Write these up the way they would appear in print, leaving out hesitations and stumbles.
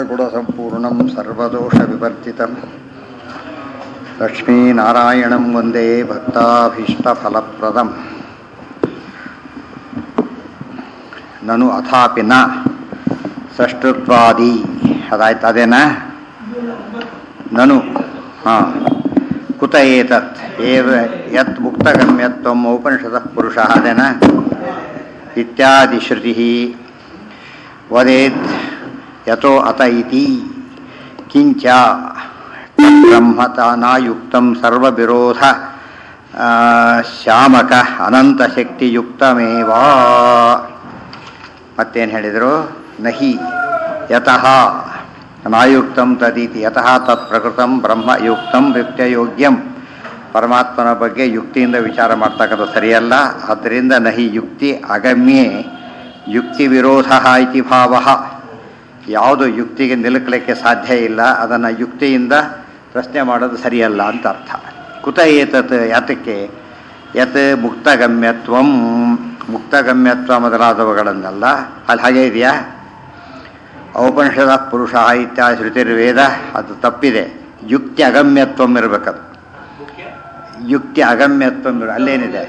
ಗುಣಸಂಪೂರ್ಣಂ ಸರ್ವದೋಷವಿವರ್ಜಿತಂ ಲಕ್ಷ್ಮೀನಾರಾಯಣಂ ವಂದೇ ಭಕ್ತಾಭೀಷ್ಟಫಲಪ್ರದಂ ನನು ಅಥಾಪಿ ನ ಸೃಷ್ಟುತ್ವಾದಿ ಅದಾಯ್ತು ಅದೇನಾ ನನು ಕುತ ಏತತ್ ಯತ್ ಮುಕ್ತಗಮ್ಯತ್ವಂ ಉಪನಿಷದಃ ಪುರುಷಃ ಅದೇನಾ ಇತ್ಯಾದಿ ಶ್ರುತಿ ವದೇತ್ ಯತೋ ಅತ ಇತಿ ಕಿಂಚ ಬ್ರಹ್ಮತಾನಾಯುಕ್ತಂ ಸರ್ವವಿರೋಧ ಶಾಮಕ ಅನಂತಶಕ್ತಿಯುಕ್ತಮೇವ. ಮತ್ತೇನು ಹೇಳಿದರು? ನಹಿ ಯತಃ ನಾಯುಕ್ತಂ ತದೀತಿ ಯತಃ ತತ್ ಪ್ರಕೃತಂ ಬ್ರಹ್ಮಯುಕ್ತಂ ಯುಕ್ತಯೋಗ್ಯಂ. ಪರಮಾತ್ಮನ ಬಗ್ಗೆ ಯುಕ್ತಿಯಿಂದ ವಿಚಾರ ಮಾಡ್ತಕ್ಕಂಥ ಸರಿಯಲ್ಲ. ಆದ್ದರಿಂದ ನಹಿ ಯುಕ್ತಿ ಅಗಮ್ಯೆ ಯುಕ್ತಿ ವಿರೋಧ ಇತಿ ಭಾವ. ಯಾವುದು ಯುಕ್ತಿಗೆ ನಿಲುಕಲಿಕ್ಕೆ ಸಾಧ್ಯ ಇಲ್ಲ ಅದನ್ನು ಯುಕ್ತಿಯಿಂದ ಪ್ರಶ್ನೆ ಮಾಡೋದು ಸರಿಯಲ್ಲ ಅಂತ ಅರ್ಥ. ಕುತ ಏತತ್ ಯಾತಕ್ಕೆ? ಯತ್ ಮುಕ್ತಗಮ್ಯತ್ವಂ, ಮುಕ್ತಗಮ್ಯತ್ವ ಮೊದಲಾದವುಗಳನ್ನೆಲ್ಲ ಅಲ್ಲಿ ಹಾಗೆ ಇದೆಯಾ? ಔಪನಿಷದ ಪುರುಷ ಇತ್ಯಾದಿ ಶ್ರುತಿರ್ವೇದ ಅದು ತಪ್ಪಿದೆ. ಯುಕ್ತಿ ಅಗಮ್ಯತ್ವಂ ಇರಬೇಕದು. ಯುಕ್ತಿ ಅಗಮ್ಯತ್ವಂ ಅಲ್ಲೇನಿದೆ?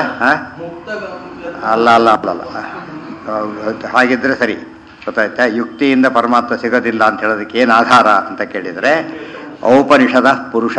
ಅಲ್ಲ ಅಲ್ಲ ಅಲ್ಲಲ್ಲ, ಹಾಗಿದ್ರೆ ಸರಿ. ಗೊತ್ತಾಯ್ತಾ? ಯುಕ್ತಿಯಿಂದ ಪರಮಾತ್ಮ ಸಿಗೋದಿಲ್ಲ ಅಂತ ಹೇಳೋದಕ್ಕೆ ಏನು ಆಧಾರ ಅಂತ ಕೇಳಿದರೆ ಔಪನಿಷದ ಪುರುಷ,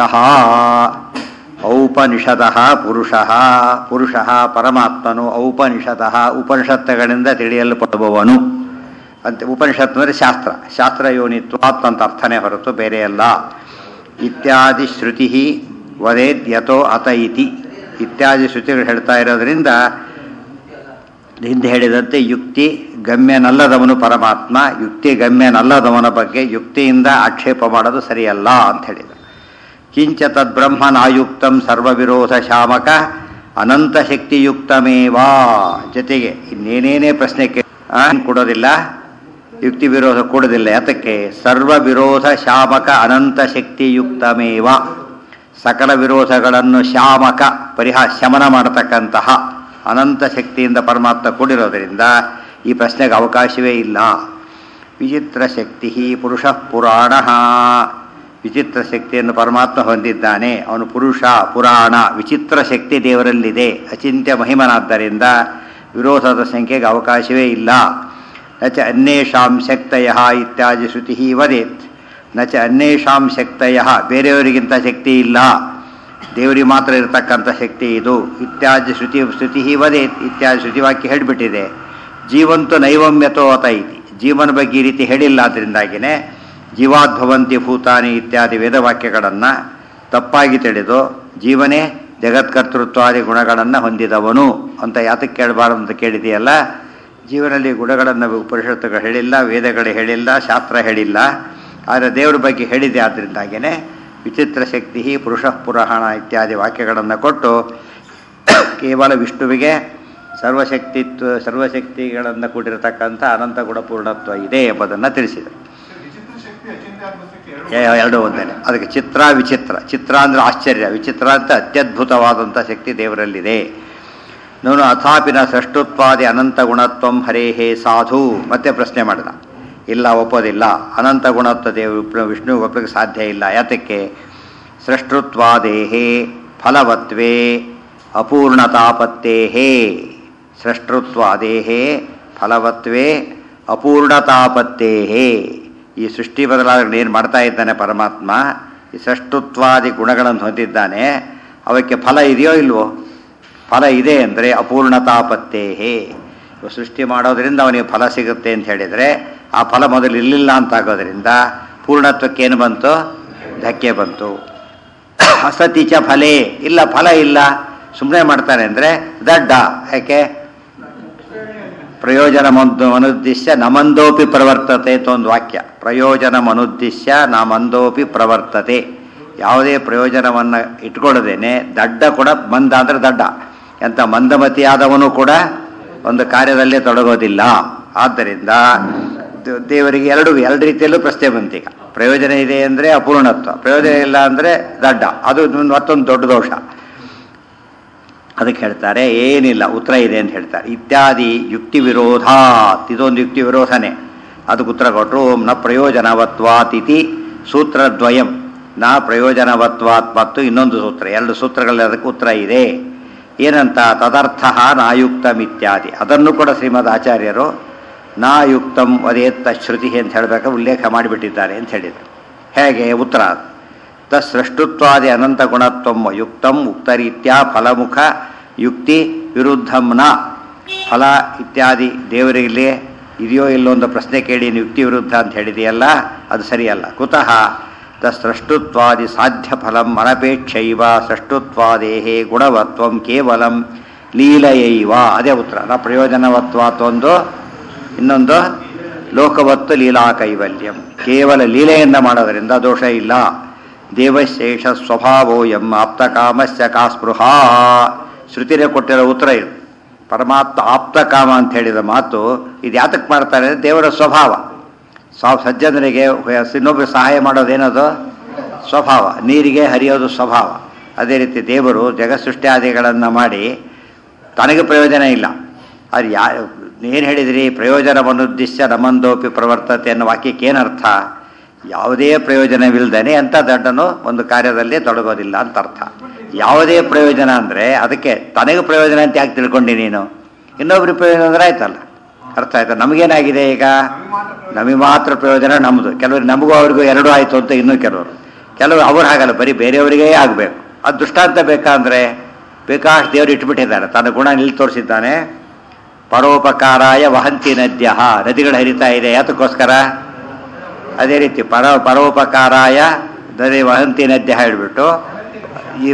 ಔಪನಿಷದ ಪುರುಷ, ಪುರುಷ ಪರಮಾತ್ಮನು, ಔಪನಿಷದ ಉಪನಿಷತ್ತುಗಳಿಂದ ತಿಳಿಯಲ್ಪಡುವವನು ಅಂತ. ಉಪನಿಷತ್ತು ಅಂದರೆ ಶಾಸ್ತ್ರ, ಶಾಸ್ತ್ರ ಯೋನಿತ್ವಾತ್ ಅಂತ ಅರ್ಥನೇ ಹೊರತು ಬೇರೆ ಅಲ್ಲ. ಇತ್ಯಾದಿ ಶ್ರುತಿ ವದೇದ್ ಯತೋ ಅತ ಇತಿ. ಇತ್ಯಾದಿ ಶ್ರುತಿಗಳು ಹೇಳ್ತಾ ಇರೋದ್ರಿಂದ ಹಿಂದೆ ಹೇಳಿದಂತೆ ಯುಕ್ತಿ ಗಮ್ಯನಲ್ಲದವನು ಪರಮಾತ್ಮ, ಯುಕ್ತಿ ಗಮ್ಯನಲ್ಲದವನ ಬಗ್ಗೆ ಯುಕ್ತಿಯಿಂದ ಆಕ್ಷೇಪ ಮಾಡೋದು ಸರಿಯಲ್ಲ ಅಂತ ಹೇಳಿದರು. ಕಿಂಚ ತದ್ಬ್ರಹ್ಮನಾಯುಕ್ತಂ ಸರ್ವವಿರೋಧ ಶಾಮಕ ಅನಂತಶಕ್ತಿಯುಕ್ತಮೇವಾ. ಜೊತೆಗೆ ಇನ್ನೇನೇನೇ ಪ್ರಶ್ನೆ ಕೊಡೋದಿಲ್ಲ, ಯುಕ್ತಿ ವಿರೋಧ ಕೊಡೋದಿಲ್ಲ. ಯಾತಕ್ಕೆ? ಸರ್ವವಿರೋಧ ಶಾಮಕ ಅನಂತಶಕ್ತಿಯುಕ್ತಮೇವ. ಸಕಲ ವಿರೋಧಗಳನ್ನು ಶಾಮಕ ಶಮನ ಮಾಡತಕ್ಕಂತಹ ಅನಂತ ಶಕ್ತಿಯಿಂದ ಪರಮಾತ್ಮ ಕೂಡಿರೋದರಿಂದ ಈ ಪ್ರಶ್ನೆಗೆ ಅವಕಾಶವೇ ಇಲ್ಲ. ವಿಚಿತ್ರ ಶಕ್ತಿ ಪುರುಷ ಪುರಾಣ. ವಿಚಿತ್ರ ಶಕ್ತಿಯನ್ನು ಪರಮಾತ್ಮ ಹೊಂದಿದ್ದಾನೆ. ಅವನು ಪುರುಷ, ಪುರಾಣ, ವಿಚಿತ್ರ ಶಕ್ತಿ ದೇವರಲ್ಲಿದೆ. ಅಚಿಂತ್ಯ ಮಹಿಮನಾದ್ದರಿಂದ ವಿರೋಧದ ಸಂಖ್ಯೆಗೆ ಅವಕಾಶವೇ ಇಲ್ಲ. ನಚ ಅನ್ಯೇಷಾಂ ಶಕ್ತಯ ಇತ್ಯಾದಿ ಶ್ರುತಿ ವದೇತ್. ನಚ ಅನ್ಯೇಷಾಂ ಶಕ್ತಯ, ಬೇರೆಯವರಿಗಿಂತ ಶಕ್ತಿ ಇಲ್ಲ, ದೇವರಿಗೆ ಮಾತ್ರ ಇರತಕ್ಕಂಥ ಶಕ್ತಿ ಇದು. ಇತ್ಯಾದಿ ಶ್ರುತಿ ವದೇತ್. ಇತ್ಯಾದಿ ಶ್ರುತಿವಾಕ್ಯ ಹೇಳಿಬಿಟ್ಟಿದೆ. ಜೀವಂತು ನೈವಮ್ಯತೋ ಅತ ಇತಿ. ಜೀವನ ಬಗ್ಗೆ ಈ ರೀತಿ ಹೇಳಿಲ್ಲ. ಅದರಿಂದಾಗಿಯೇ ಜೀವಾದ್ಭವಂತಿ ಭೂತಾನಿ ಇತ್ಯಾದಿ ವೇದವಾಕ್ಯಗಳನ್ನು ತಪ್ಪಾಗಿ ತಿಳಿದು ಜೀವನೇ ಜಗತ್ಕರ್ತೃತ್ವಾದಿ ಗುಣಗಳನ್ನು ಹೊಂದಿದವನು ಅಂತ ಯಾತಕ್ಕೆ ಕೇಳಬಾರದು ಅಂತ ಕೇಳಿದೆಯಲ್ಲ. ಜೀವನಲ್ಲಿ ಗುಣಗಳನ್ನು ಉಪನಿಷತ್ತುಗಳು ಹೇಳಿಲ್ಲ, ವೇದಗಳು ಹೇಳಿಲ್ಲ, ಶಾಸ್ತ್ರ ಹೇಳಿಲ್ಲ. ಆದರೆ ದೇವರ ಬಗ್ಗೆ ಹೇಳಿದೆ. ಆದ್ದರಿಂದಾಗಿಯೇ ವಿಚಿತ್ರ ಶಕ್ತಿ ಪುರುಷ ಪುರಾಣ ಇತ್ಯಾದಿ ವಾಕ್ಯಗಳನ್ನು ಕೊಟ್ಟು ಕೇವಲ ವಿಷ್ಣುವಿಗೆ ಸರ್ವಶಕ್ತಿಗಳನ್ನು ಕೂಡಿರತಕ್ಕಂಥ ಅನಂತ ಗುಣಪೂರ್ಣತ್ವ ಇದೆ ಎಂಬುದನ್ನು ತಿಳಿಸಿದರು. ಎರಡೂ ಒಂದೇನೆ. ಅದಕ್ಕೆ ಚಿತ್ರ ವಿಚಿತ್ರ. ಚಿತ್ರ ಅಂದರೆ ಆಶ್ಚರ್ಯ, ವಿಚಿತ್ರ ಅಂತ ಅತ್ಯದ್ಭುತವಾದಂಥ ಶಕ್ತಿ ದೇವರಲ್ಲಿದೆ. ನಾನು ಅಥಾಪಿನ ಸೃಷ್ಟುತ್ವಾದಿ ಅನಂತ ಗುಣತ್ವಂ ಹರೇಹೇ ಸಾಧು. ಮತ್ತೆ ಪ್ರಶ್ನೆ ಮಾಡಿದ. ಇಲ್ಲ, ಒಪ್ಪೋದಿಲ್ಲ. ಅನಂತ ಗುಣತ್ವ ವಿಷ್ಣು ಒಪ್ಪಲಿಕ್ಕೆ ಸಾಧ್ಯ ಇಲ್ಲ. ಯಾತಕ್ಕೆ? ಸೃಷ್ಟುತ್ವಾದೇಹೇ ಫಲವತ್ವೇ ಅಪೂರ್ಣತಾಪತ್ತೇಹೇ. ಸೃಷ್ಟುತ್ವಾದೇಹೇ ಫಲವತ್ವೇ ಅಪೂರ್ಣತಾಪತ್ತೇಹೇ. ಈ ಸೃಷ್ಟಿ ಬದಲಾವಣೆ ಏನು ಮಾಡ್ತಾ ಇದ್ದಾನೆ ಪರಮಾತ್ಮ? ಈ ಸೃಷ್ಟುತ್ವಾದಿ ಗುಣಗಳನ್ನು ಹೊಂದಿದ್ದಾನೆ. ಅವಕ್ಕೆ ಫಲ ಇದೆಯೋ ಇಲ್ವೋ? ಫಲ ಇದೆ ಅಂದರೆ ಅಪೂರ್ಣತಾಪತ್ತೇಹೇ. ಸೃಷ್ಟಿ ಮಾಡೋದ್ರಿಂದ ಅವನಿಗೆ ಫಲ ಸಿಗುತ್ತೆ ಅಂತ ಹೇಳಿದರೆ ಆ ಫಲ ಮೊದಲು ಇರಲಿಲ್ಲ ಅಂತಾಗೋದ್ರಿಂದ ಪೂರ್ಣತ್ವಕ್ಕೇನು ಬಂತು? ಧಕ್ಕೆ ಬಂತು. ಅಸತಿಚ ಫಲೇ. ಇಲ್ಲ, ಫಲ ಇಲ್ಲ, ಸುಮ್ಮನೆ ಮಾಡ್ತಾನೆ ಅಂದರೆ ದಡ್ಡ. ಯಾಕೆ? ಪ್ರಯೋಜನ ಮನುದ್ದಿಶ್ಯ ನಮಂದೋಪಿ ಪ್ರವರ್ತತೆ ಅಂತ ಒಂದು ವಾಕ್ಯ. ಪ್ರಯೋಜನ ಮನುದ್ದಿಶ್ಯ ನಮಂದೋಪಿ ಪ್ರವರ್ತತೆ. ಯಾವುದೇ ಪ್ರಯೋಜನವನ್ನು ಇಟ್ಕೊಳ್ಳೋದೇನೆ ದಡ್ಡ ಕೂಡ. ಮಂದ ಅಂದರೆ ದಡ್ಡ. ಎಂಥ ಮಂದಮತಿಯಾದವನು ಕೂಡ ಒಂದು ಕಾರ್ಯದಲ್ಲೇ ತೊಡಗೋದಿಲ್ಲ. ಆದ್ದರಿಂದ ದೇವರಿಗೆ ಎರಡು ರೀತಿಯಲ್ಲೂ ಪ್ರಶ್ನೆ ಬಂತೀಗ. ಪ್ರಯೋಜನ ಇದೆ ಅಂದರೆ ಅಪೂರ್ಣತ್ವ, ಪ್ರಯೋಜನ ಇಲ್ಲ ಅಂದರೆ ದಡ್ಡ. ಅದು ಮತ್ತೊಂದು ದೊಡ್ಡ ದೋಷ. ಅದಕ್ಕೆ ಹೇಳ್ತಾರೆ ಏನಿಲ್ಲ, ಉತ್ತರ ಇದೆ ಅಂತ ಹೇಳ್ತಾರೆ. ಇತ್ಯಾದಿ ಯುಕ್ತಿ ವಿರೋಧಾತ್. ಇದೊಂದು ಯುಕ್ತಿ ವಿರೋಧನೆ. ಅದಕ್ಕೆ ಉತ್ತರ ಕೊಟ್ಟರು. ಓಂ ನ ಪ್ರಯೋಜನವತ್ವಾತ್ ಇತಿ ಸೂತ್ರದ್ವಯಂ, ನ ಪ್ರಯೋಜನವತ್ವಾತ್ ಮತ್ತು ಇನ್ನೊಂದು ಸೂತ್ರ, ಎರಡು ಸೂತ್ರಗಳಲ್ಲಿ ಅದಕ್ಕೆ ಉತ್ತರ ಇದೆ. ಏನಂತ? ತದರ್ಥ ನಾಯುಕ್ತಂ ಇತ್ಯಾದಿ. ಅದನ್ನು ಕೂಡ ಶ್ರೀಮದ್ ಆಚಾರ್ಯರು ನಾಯುಕ್ತಂ ವದೇತ್ತ ಶ್ರುತಿ ಅಂತ ಹೇಳಬೇಕು ಉಲ್ಲೇಖ ಮಾಡಿಬಿಟ್ಟಿದ್ದಾರೆ ಅಂತ ಹೇಳಿದರು. ಹೇಗೆ? ಉತ್ತರ ತಸ್ಸೃಷ್ಟುತ್ವಾದಿ ಅನಂತ ಗುಣತ್ವಂ ಯುಕ್ತಂ ಉಕ್ತರೀತ್ಯ ಫಲಮುಖ ಯುಕ್ತಿ ವಿರುದ್ಧಂ ನ. ಫಲ ಇತ್ಯಾದಿ ದೇವರಿಗೆ ಇದೆಯೋ ಇಲ್ಲೋ ಒಂದು ಪ್ರಶ್ನೆ ಕೇಳಿ ಯುಕ್ತಿ ವಿರುದ್ಧ ಅಂತ ಹೇಳಿದೆಯಲ್ಲ, ಅದು ಸರಿಯಲ್ಲ. ಕುತಃ ತಸ್ಸೃಷ್ಟುತ್ವಾದಿ ಸಾಧ್ಯ ಫಲಂ ಅನಪೇಕ್ಷೈವ ಸೃಷ್ಟುತ್ವಾದೇಹೇ ಗುಣವತ್ವಂ ಕೇವಲಂ ಲೀಲೆಯೈವ. ಅದೇ ಉತ್ತರ. ನ ಪ್ರಯೋಜನವತ್ವಾತ್ ಒಂದು, ಇನ್ನೊಂದು ಲೋಕವತ್ತು ಲೀಲಾ ಕೈವಲ್ಯಂ. ಕೇವಲ ಲೀಲೆಯಿಂದ ಮಾಡೋದರಿಂದ ದೋಷ ಇಲ್ಲ. ದೇವಶೇಷ ಸ್ವಭಾವೋ ಎಂ ಆಪ್ತಕಾಮಸ್ಯ ಕಾ ಸ್ಪೃಹ. ಶ್ರುತಿನೇ ಕೊಟ್ಟಿರೋ ಉತ್ತರ ಇದು. ಪರಮಾತ್ಮ ಆಪ್ತಕಾಮ ಅಂತ ಹೇಳಿದ ಮಾತು ಇದು ಯಾತಕ್ಕೆ ಮಾಡ್ತಾರೆ? ದೇವರ ಸ್ವಭಾವ. ಸಜ್ಜನರಿಗೆ ಇನ್ನೊಬ್ಬರು ಸಹಾಯ ಮಾಡೋದೇನದು? ಸ್ವಭಾವ. ನೀರಿಗೆ ಹರಿಯೋದು ಸ್ವಭಾವ. ಅದೇ ರೀತಿ ದೇವರು ಜಗತ್ಸೃಷ್ಟ್ಯಾದಿಗಳನ್ನು ಮಾಡಿ ತನಗೆ ಪ್ರಯೋಜನ ಇಲ್ಲ. ಅದು ಏನು ಹೇಳಿದ್ರಿ? ಪ್ರಯೋಜನವನ್ನುದ್ದೇಶ ನಮಂದೋಪಿ ಪ್ರವರ್ತತೆ ಅನ್ನೋ ವಾಕ್ಯಕ್ಕೆ ಏನರ್ಥ? ಯಾವುದೇ ಪ್ರಯೋಜನವಿಲ್ಲದೇ ಅಂತ ದಡ್ಡನು ಒಂದು ಕಾರ್ಯದಲ್ಲಿ ತೊಡಗೋದಿಲ್ಲ ಅಂತ ಅರ್ಥ. ಯಾವುದೇ ಪ್ರಯೋಜನ ಅಂದರೆ ಅದಕ್ಕೆ ತನಗೆ ಪ್ರಯೋಜನ ಅಂತ ಯಾಕೆ ತಿಳ್ಕೊಂಡು ನೀನು? ಇನ್ನೊಬ್ರಿಗೆ ಪ್ರಯೋಜನ ಅಂದರೆ ಆಯ್ತಲ್ಲ, ಅರ್ಥ ಆಯ್ತಾ? ನಮಗೇನಾಗಿದೆ ಈಗ? ನಮಗೆ ಮಾತ್ರ ಪ್ರಯೋಜನ ನಮ್ಮದು. ಕೆಲವರು ನಮಗೂ ಅವ್ರಿಗೂ ಎರಡೂ ಆಯಿತು ಅಂತ ಇನ್ನೂ ಕೆಲವರು ಅವ್ರು ಹಾಗಲ್ಲ, ಬರೀ ಬೇರೆಯವರಿಗೇ ಆಗಬೇಕು. ಅದು ದೃಷ್ಟಾಂತ ಬೇಕಾದರೆ ಬೇಕಾಷ್ಟು ದೇವರು ಇಟ್ಬಿಟ್ಟಿದ್ದಾರೆ. ತನ್ನ ಗುಣ ನಿಲ್ಲಿ ತೋರಿಸಿದ್ದಾನೆ. ಪರೋಪಕಾರಾಯ ವಹಂತಿ ನದ್ಯ, ನದಿಗಳು ಹರಿತಾ ಇದೆ ಯಾತಕ್ಕೋಸ್ಕರ? ಅದೇ ರೀತಿ ಪರೋಪಕಾರಾಯ ನದಿ ವಹಂತಿ ನದ್ಯ ಹೇಳಿಬಿಟ್ಟು ಈ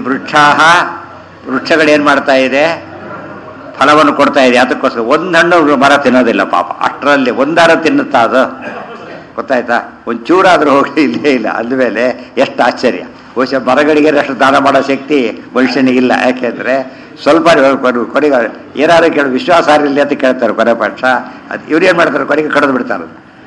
ವೃಕ್ಷಗಳೇನು ಮಾಡ್ತಾ ಇದೆ? ಫಲವನ್ನು ಕೊಡ್ತಾ ಇದೆ. ಅದಕ್ಕೋಸ್ಕರ ಒಂದು ಹಣ್ಣು ಮರ ತಿನ್ನೋದಿಲ್ಲ ಪಾಪ. ಅಷ್ಟರಲ್ಲಿ ಒಂದಾರ ತಿನ್ನುತ್ತಾ ಅದು? ಗೊತ್ತಾಯ್ತಾ? ಒಂಚೂರಾದರೂ ಹೋಗಿ ಇಲ್ಲೇ ಇಲ್ಲ. ಅಂದಮೇಲೆ ಎಷ್ಟು ಆಶ್ಚರ್ಯ. ಬಹುಶಃ ಮರಗಳಿಗೆ ಅಷ್ಟು ದಾನ ಮಾಡೋ ಶಕ್ತಿ ಮನುಷ್ಯನಿಗಿಲ್ಲ. ಯಾಕೆಂದರೆ ಸ್ವಲ್ಪ ಕೊನೆಗೆ ಏನಾದ್ರು ಕೇಳಿ ವಿಶ್ವಾಸಾರ್ಹ ಅಂತ ಕೇಳ್ತಾರೆ. ಕೊನೆ ಪಕ್ಷ ಅದು ಇವ್ರು ಏನು ಮಾಡ್ತಾರೆ? ಕೊನೆಗೆ ಕಡಿದು ಬಿಡ್ತಾರೆ.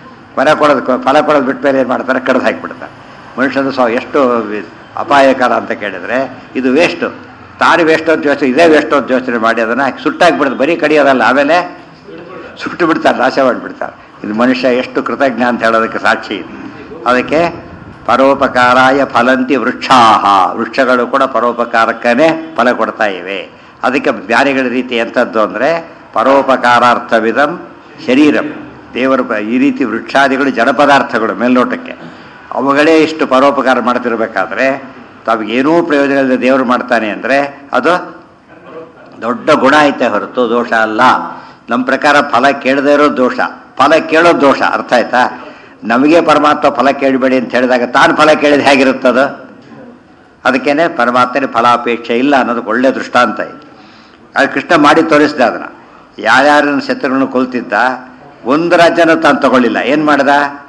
ಫಲ ಕೊಡೋದು ಬಿಟ್ಟ ಮೇಲೆ ಏನು ಮಾಡ್ತಾರೆ? ಕಡಿದು ಹಾಕಿಬಿಡ್ತಾರೆ. ಮನುಷ್ಯನ ಎಷ್ಟು ಅಪಾಯಕರ ಅಂತ ಕೇಳಿದರೆ ಇದು ವೇಸ್ಟು. ತಾನು ವೇಸ್ಟ್ ಅಂತ ಯೋಚನೆ, ಇದೇ ವೇಸ್ಟ್ ಅಂತ ಯೋಚನೆ ಮಾಡಿ ಅದನ್ನು ಸುಟ್ಟಾಕಿಬಿಡ್ತಾರೆ. ಬರೀ ಕಡಿಯೋದಲ್ಲ, ಆಮೇಲೆ ಸುಟ್ಟು ಬಿಡ್ತಾರೆ, ನಾಶ ಮಾಡಿಬಿಡ್ತಾರೆ. ಇದು ಮನುಷ್ಯ ಎಷ್ಟು ಕೃತಜ್ಞ ಅಂತ ಹೇಳೋದಕ್ಕೆ ಸಾಕ್ಷಿ ಇದೆ. ಅದಕ್ಕೆ ಪರೋಪಕಾರಾಯ ಫಲಂತಿ ವೃಕ್ಷಾಹ, ವೃಕ್ಷಗಳು ಕೂಡ ಪರೋಪಕಾರಕ್ಕೇ ಫಲ ಕೊಡ್ತಾ ಇವೆ. ಅದಕ್ಕೆ ಜ್ಞಾನಿಗಳ ರೀತಿ ಎಂಥದ್ದು ಅಂದರೆ ಪರೋಪಕಾರಾರ್ಥವಿದಂ ಶರೀರಂ. ದೇವರು ಈ ರೀತಿ ವೃಕ್ಷಾದಿಗಳು ಜಡ ಪದಾರ್ಥಗಳು ಮೇಲ್ನೋಟಕ್ಕೆ, ಅವುಗಳೇ ಇಷ್ಟು ಪರೋಪಕಾರ ಮಾಡ್ತಿರ್ಬೇಕಾದ್ರೆ ತಾವಿಗೇನೂ ಪ್ರಯೋಜನ ಇಲ್ಲದೆ ದೇವರು ಮಾಡ್ತಾನೆ ಅಂದರೆ ಅದು ದೊಡ್ಡ ಗುಣ ಐತೆ ಹೊರತು ದೋಷ ಅಲ್ಲ. ನಮ್ಮ ಪ್ರಕಾರ ಫಲ ಕೇಳದೇ ಇರೋದು ದೋಷ, ಫಲ ಕೇಳೋದು ದೋಷ. ಅರ್ಥ ಆಯ್ತಾ? ನಮಗೆ ಪರಮಾತ್ಮ ಫಲ ಕೇಳಬೇಡಿ ಅಂತ ಹೇಳಿದಾಗ ತಾನು ಫಲ ಕೇಳಿದ ಹೇಗಿರುತ್ತದು? ಅದಕ್ಕೇನೆ ಪರಮಾತ್ಮನೇ ಫಲಾಪೇಕ್ಷೆ ಇಲ್ಲ ಅನ್ನೋದಕ್ಕೆ ಒಳ್ಳೆಯ ದೃಷ್ಟಾಂತ ಇದೆ. ಅದು ಕೃಷ್ಣ ಮಾಡಿ ತೋರಿಸಿದ. ಅದನ್ನು ಯಾರ್ಯಾರನ್ನ ಶತ್ರುಗಳನ್ನು ಕೊಲ್ತಿದ್ದ, ಒಂದು ರಾಜ್ಯನೂ ತಾನು ತಗೊಳ್ಳಿಲ್ಲ. ಏನು ಮಾಡ್ದ?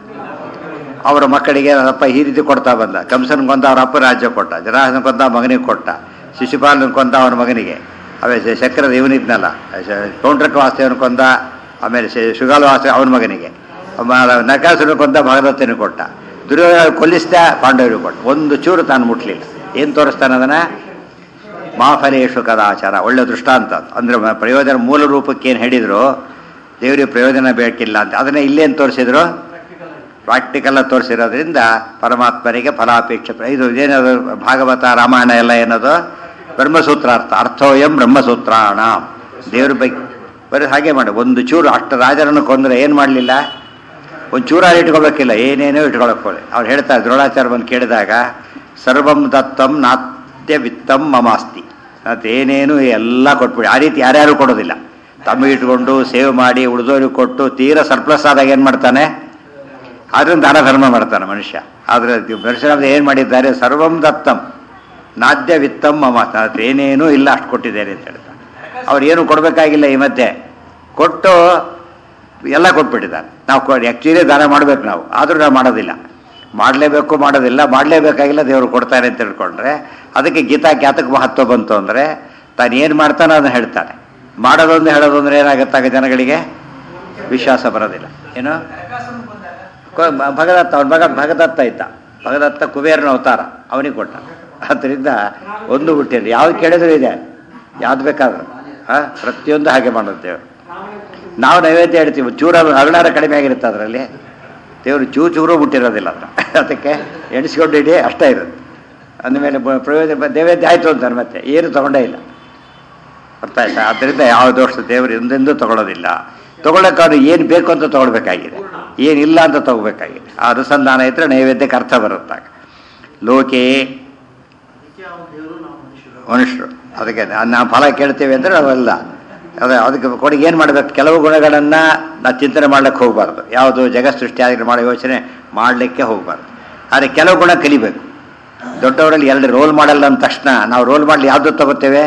ಅವರ ಮಕ್ಕಳಿಗೆ ಅಪ್ಪ ಈ ರೀತಿ ಕೊಡ್ತಾ ಬಂದ. ಕಂಸನ ಕೊಂದ ಅವ್ರ ಅಪ್ಪ ರಾಜ್ಯ ಕೊಟ್ಟ, ಜರಾಸನ ಕೊಂದ ಮಗನಿಗೆ ಕೊಟ್ಟ, ಶಿಶುಪಾಲನ ಕೊಂದ ಅವನ ಮಗನಿಗೆ, ಆಮೇಲೆ ಚಕ್ರದ ಇವನಿದ್ನಲ್ಲ ಕೌಂಟ್ರಕ ವಾಸ್ತವನ ಕೊಂದ, ಆಮೇಲೆ ಶುಗಾಲ ವಾಸ್ತವ ಅವನ ಮಗನಿಗೆ, ನಕಾಸುರನ ಕೊಂದ ಭಗದತ್ತನ ಕೊಟ್ಟ, ದುರ್ಯೋಧನ ಕೊಲ್ಲಿಸಿದ ಪಾಂಡವರಿಗೆ ಕೊಟ್ಟ. ಒಂದು ಚೂರು ತಾನು ಮುಟ್ಲಿಲ್ಲ. ಏನು ತೋರಿಸ್ತಾನೆ ಅದನ್ನು? ಮಾಫಲೇಶು ಕದಾಚಾರ. ಒಳ್ಳೆ ದೃಷ್ಟಾಂತ. ಅಂದರೆ ಪ್ರಯೋಜನ ಮೂಲ ರೂಪಕ್ಕೆ ಏನು ಹೇಳಿದ್ರು, ದೇವರಿಗೆ ಪ್ರಯೋಜನ ಬೇಕಿಲ್ಲ ಅಂತ, ಅದನ್ನೇ ಇಲ್ಲೇನು ತೋರಿಸಿದ್ರು? ಪ್ರಾಕ್ಟಿಕಲ್ಲ ತೋರಿಸಿರೋದ್ರಿಂದ ಪರಮಾತ್ಮನಿಗೆ ಫಲಾಪೇಕ್ಷೆ. ಇದು ಏನದು? ಭಾಗವತ ರಾಮಾಯಣ ಎಲ್ಲ ಏನದು? ಬ್ರಹ್ಮಸೂತ್ರಾರ್ಥ. ಅರ್ಥೋಯಂ ಬ್ರಹ್ಮಸೂತ್ರಾಣ. ದೇವ್ರ ಬಗ್ಗೆ ಬರೀ ಹಾಗೆ ಮಾಡಿ. ಒಂದು ಚೂರು ಅಷ್ಟು ರಾಜರನ್ನು ಕೊಂದರೆ ಏನು ಮಾಡಲಿಲ್ಲ? ಒಂದು ಚೂರಾರು ಇಟ್ಕೊಳ್ಬೇಕಿಲ್ಲ, ಏನೇನೋ ಇಟ್ಕೊಳಕ್ಕೋಳಿ. ಅವ್ರು ಹೇಳ್ತಾರೆ, ದ್ರೋಣಾಚಾರ್ಯ ಬಂದು ಕೇಳಿದಾಗ ಸರ್ವಂ ದತ್ತಂ ನಾತ್ಯ ವಿತ್ತಂ ಮಮಾಸ್ತಿ, ಅದೇನೇನು ಎಲ್ಲ ಕೊಟ್ಬಿಡಿ. ಆ ರೀತಿ ಯಾರ್ಯಾರು ಕೊಡೋದಿಲ್ಲ. ತಮ್ಮ ಇಟ್ಕೊಂಡು ಸೇವ್ ಮಾಡಿ ಉಳಿದೋರಿಗೆ ಕೊಟ್ಟು ತೀರಾ ಸರ್ಪ್ಲಸ್ ಆದಾಗ ಏನು ಮಾಡ್ತಾನೆ? ಆದ್ರಿಂದ ದಾನ ಧರ್ಮ ಮಾಡ್ತಾನೆ ಮನುಷ್ಯ. ಆದರೆ ದರ್ಶನದ ಏನು ಮಾಡಿದ್ದಾರೆ? ಸರ್ವಂ ದತ್ತಂ ನಾದ್ಯ ವಿತ್ತಂ ಮಮ, ಏನೇನೂ ಇಲ್ಲ ಅಷ್ಟು ಕೊಟ್ಟಿದ್ದೇನೆ ಅಂತ ಹೇಳ್ತಾರೆ. ಅವ್ರು ಏನು ಕೊಡಬೇಕಾಗಿಲ್ಲ. ಈ ಮಧ್ಯೆ ಕೊಟ್ಟು ಎಲ್ಲ ಕೊಟ್ಬಿಟ್ಟಿದ್ದಾರೆ. ನಾವು ಆ್ಯಕ್ಚುಲಿ ದಾನ ಮಾಡಬೇಕು ನಾವು, ಆದರೂ ನಾವು ಮಾಡೋದಿಲ್ಲ. ಮಾಡಲೇಬೇಕು, ಮಾಡಲೇಬೇಕಾಗಿಲ್ಲ, ದೇವರು ಕೊಡ್ತಾರೆ ಅಂತ ತಿಳ್ಕೊಂಡ್ರೆ ಅದಕ್ಕೆ ಗೀತಾ ಖ್ಯಾತಕ್ಕೆ ಮಹತ್ವ ಬಂತು. ಅಂದರೆ ತಾನು ಏನು ಮಾಡ್ತಾನೋ ಅದನ್ನು ಹೇಳ್ತಾನೆ. ಮಾಡೋದೊಂದು ಹೇಳೋದು ಅಂದರೆ ಏನಾಗುತ್ತಾಗ ಜನಗಳಿಗೆ ವಿಶ್ವಾಸ ಬರೋದಿಲ್ಲ. ಏನು ಭಗದತ್ತ, ಅವನ ಮಗ ಭಗದತ್ತ ಇದ್ದ. ಭಗದತ್ತ ಕುಬೇರನ ಅವತಾರ, ಅವನಿಗೆ ಕೊಟ್ಟ. ಆದ್ದರಿಂದ ಒಂದು ಹುಟ್ಟಿರಿ ಯಾವ್ದು ಕೇಳಿದ್ರು ಇದೆ, ಯಾವ್ದು ಬೇಕಾದ್ರು ಪ್ರತಿಯೊಂದು ಹಾಗೆ ಮಾಡುತ್ತೇವೆ. ನಾವು ನೈವೇದ್ಯ ಹೇಳ್ತೀವಿ, ಚೂರ ಅಗಲಾರ ಕಡಿಮೆ ಆಗಿರುತ್ತೆ ಅದರಲ್ಲಿ, ದೇವರು ಚೂರು ಮುಟ್ಟಿರೋದಿಲ್ಲ ಅದರ, ಅದಕ್ಕೆ ಎಣಿಸ್ಕೊಂಡು ಇಡಿ ಅಷ್ಟೇ ಇರುತ್ತೆ. ಅಂದಮೇಲೆ ಪ್ರಯೋಜನ ನೈವೇದ್ಯ ಆಯಿತು ಅಂತಾರೆ, ಮತ್ತೆ ಏನು ತೊಗೊಂಡೇ ಇಲ್ಲ. ಅರ್ಥ ಆಯ್ತಾ? ಆದ್ದರಿಂದ ಯಾವ ದೋಷ ದೇವರು ಎಂದೆಂದೂ ತೊಗೊಳ್ಳೋದಿಲ್ಲ. ತೊಗೊಳಕ್ಕಾದ್ರೂ ಏನು ಬೇಕು ಅಂತ ತೊಗೊಳ್ಬೇಕಾಗಿದೆ, ಏನಿಲ್ಲ ಅಂತ ತೊಗೋಬೇಕಾಗಿದೆ. ಆ ಅನುಸಂಧಾನ ಇದ್ದರೆ ನೈವೇದ್ಯಕ್ಕೆ ಅರ್ಥ ಬರುತ್ತಾಗ. ಲೋಕೆ ಮನುಷ್ಯರು, ಅದಕ್ಕೆ ನಾವು ಫಲ ಕೇಳ್ತೇವೆ ಅಂದರೆ ಅವೆಲ್ಲ ಅದಕ್ಕೆ ಕೊಡುಗೆ ಏನು ಮಾಡಬೇಕು? ಕೆಲವು ಗುಣಗಳನ್ನು ನಾವು ಚಿಂತನೆ ಮಾಡ್ಲಿಕ್ಕೆ ಹೋಗಬಾರ್ದು, ಯಾವುದು ಜಗತ್ ಸೃಷ್ಟಿಯಾಗಿ ಮಾಡೋ ಯೋಚನೆ ಮಾಡಲಿಕ್ಕೆ ಹೋಗಬಾರ್ದು. ಆದರೆ ಕೆಲವು ಗುಣ ಕಲಿಬೇಕು. ದೊಡ್ಡವರಲ್ಲಿ ಎರಡು ರೋಲ್ ಮಾಡಲ್ಲ ಅಂದ ತಕ್ಷಣ ನಾವು ರೋಲ್ ಮಾಡಲಿ ಯಾವುದು ತಗೋತೇವೆ?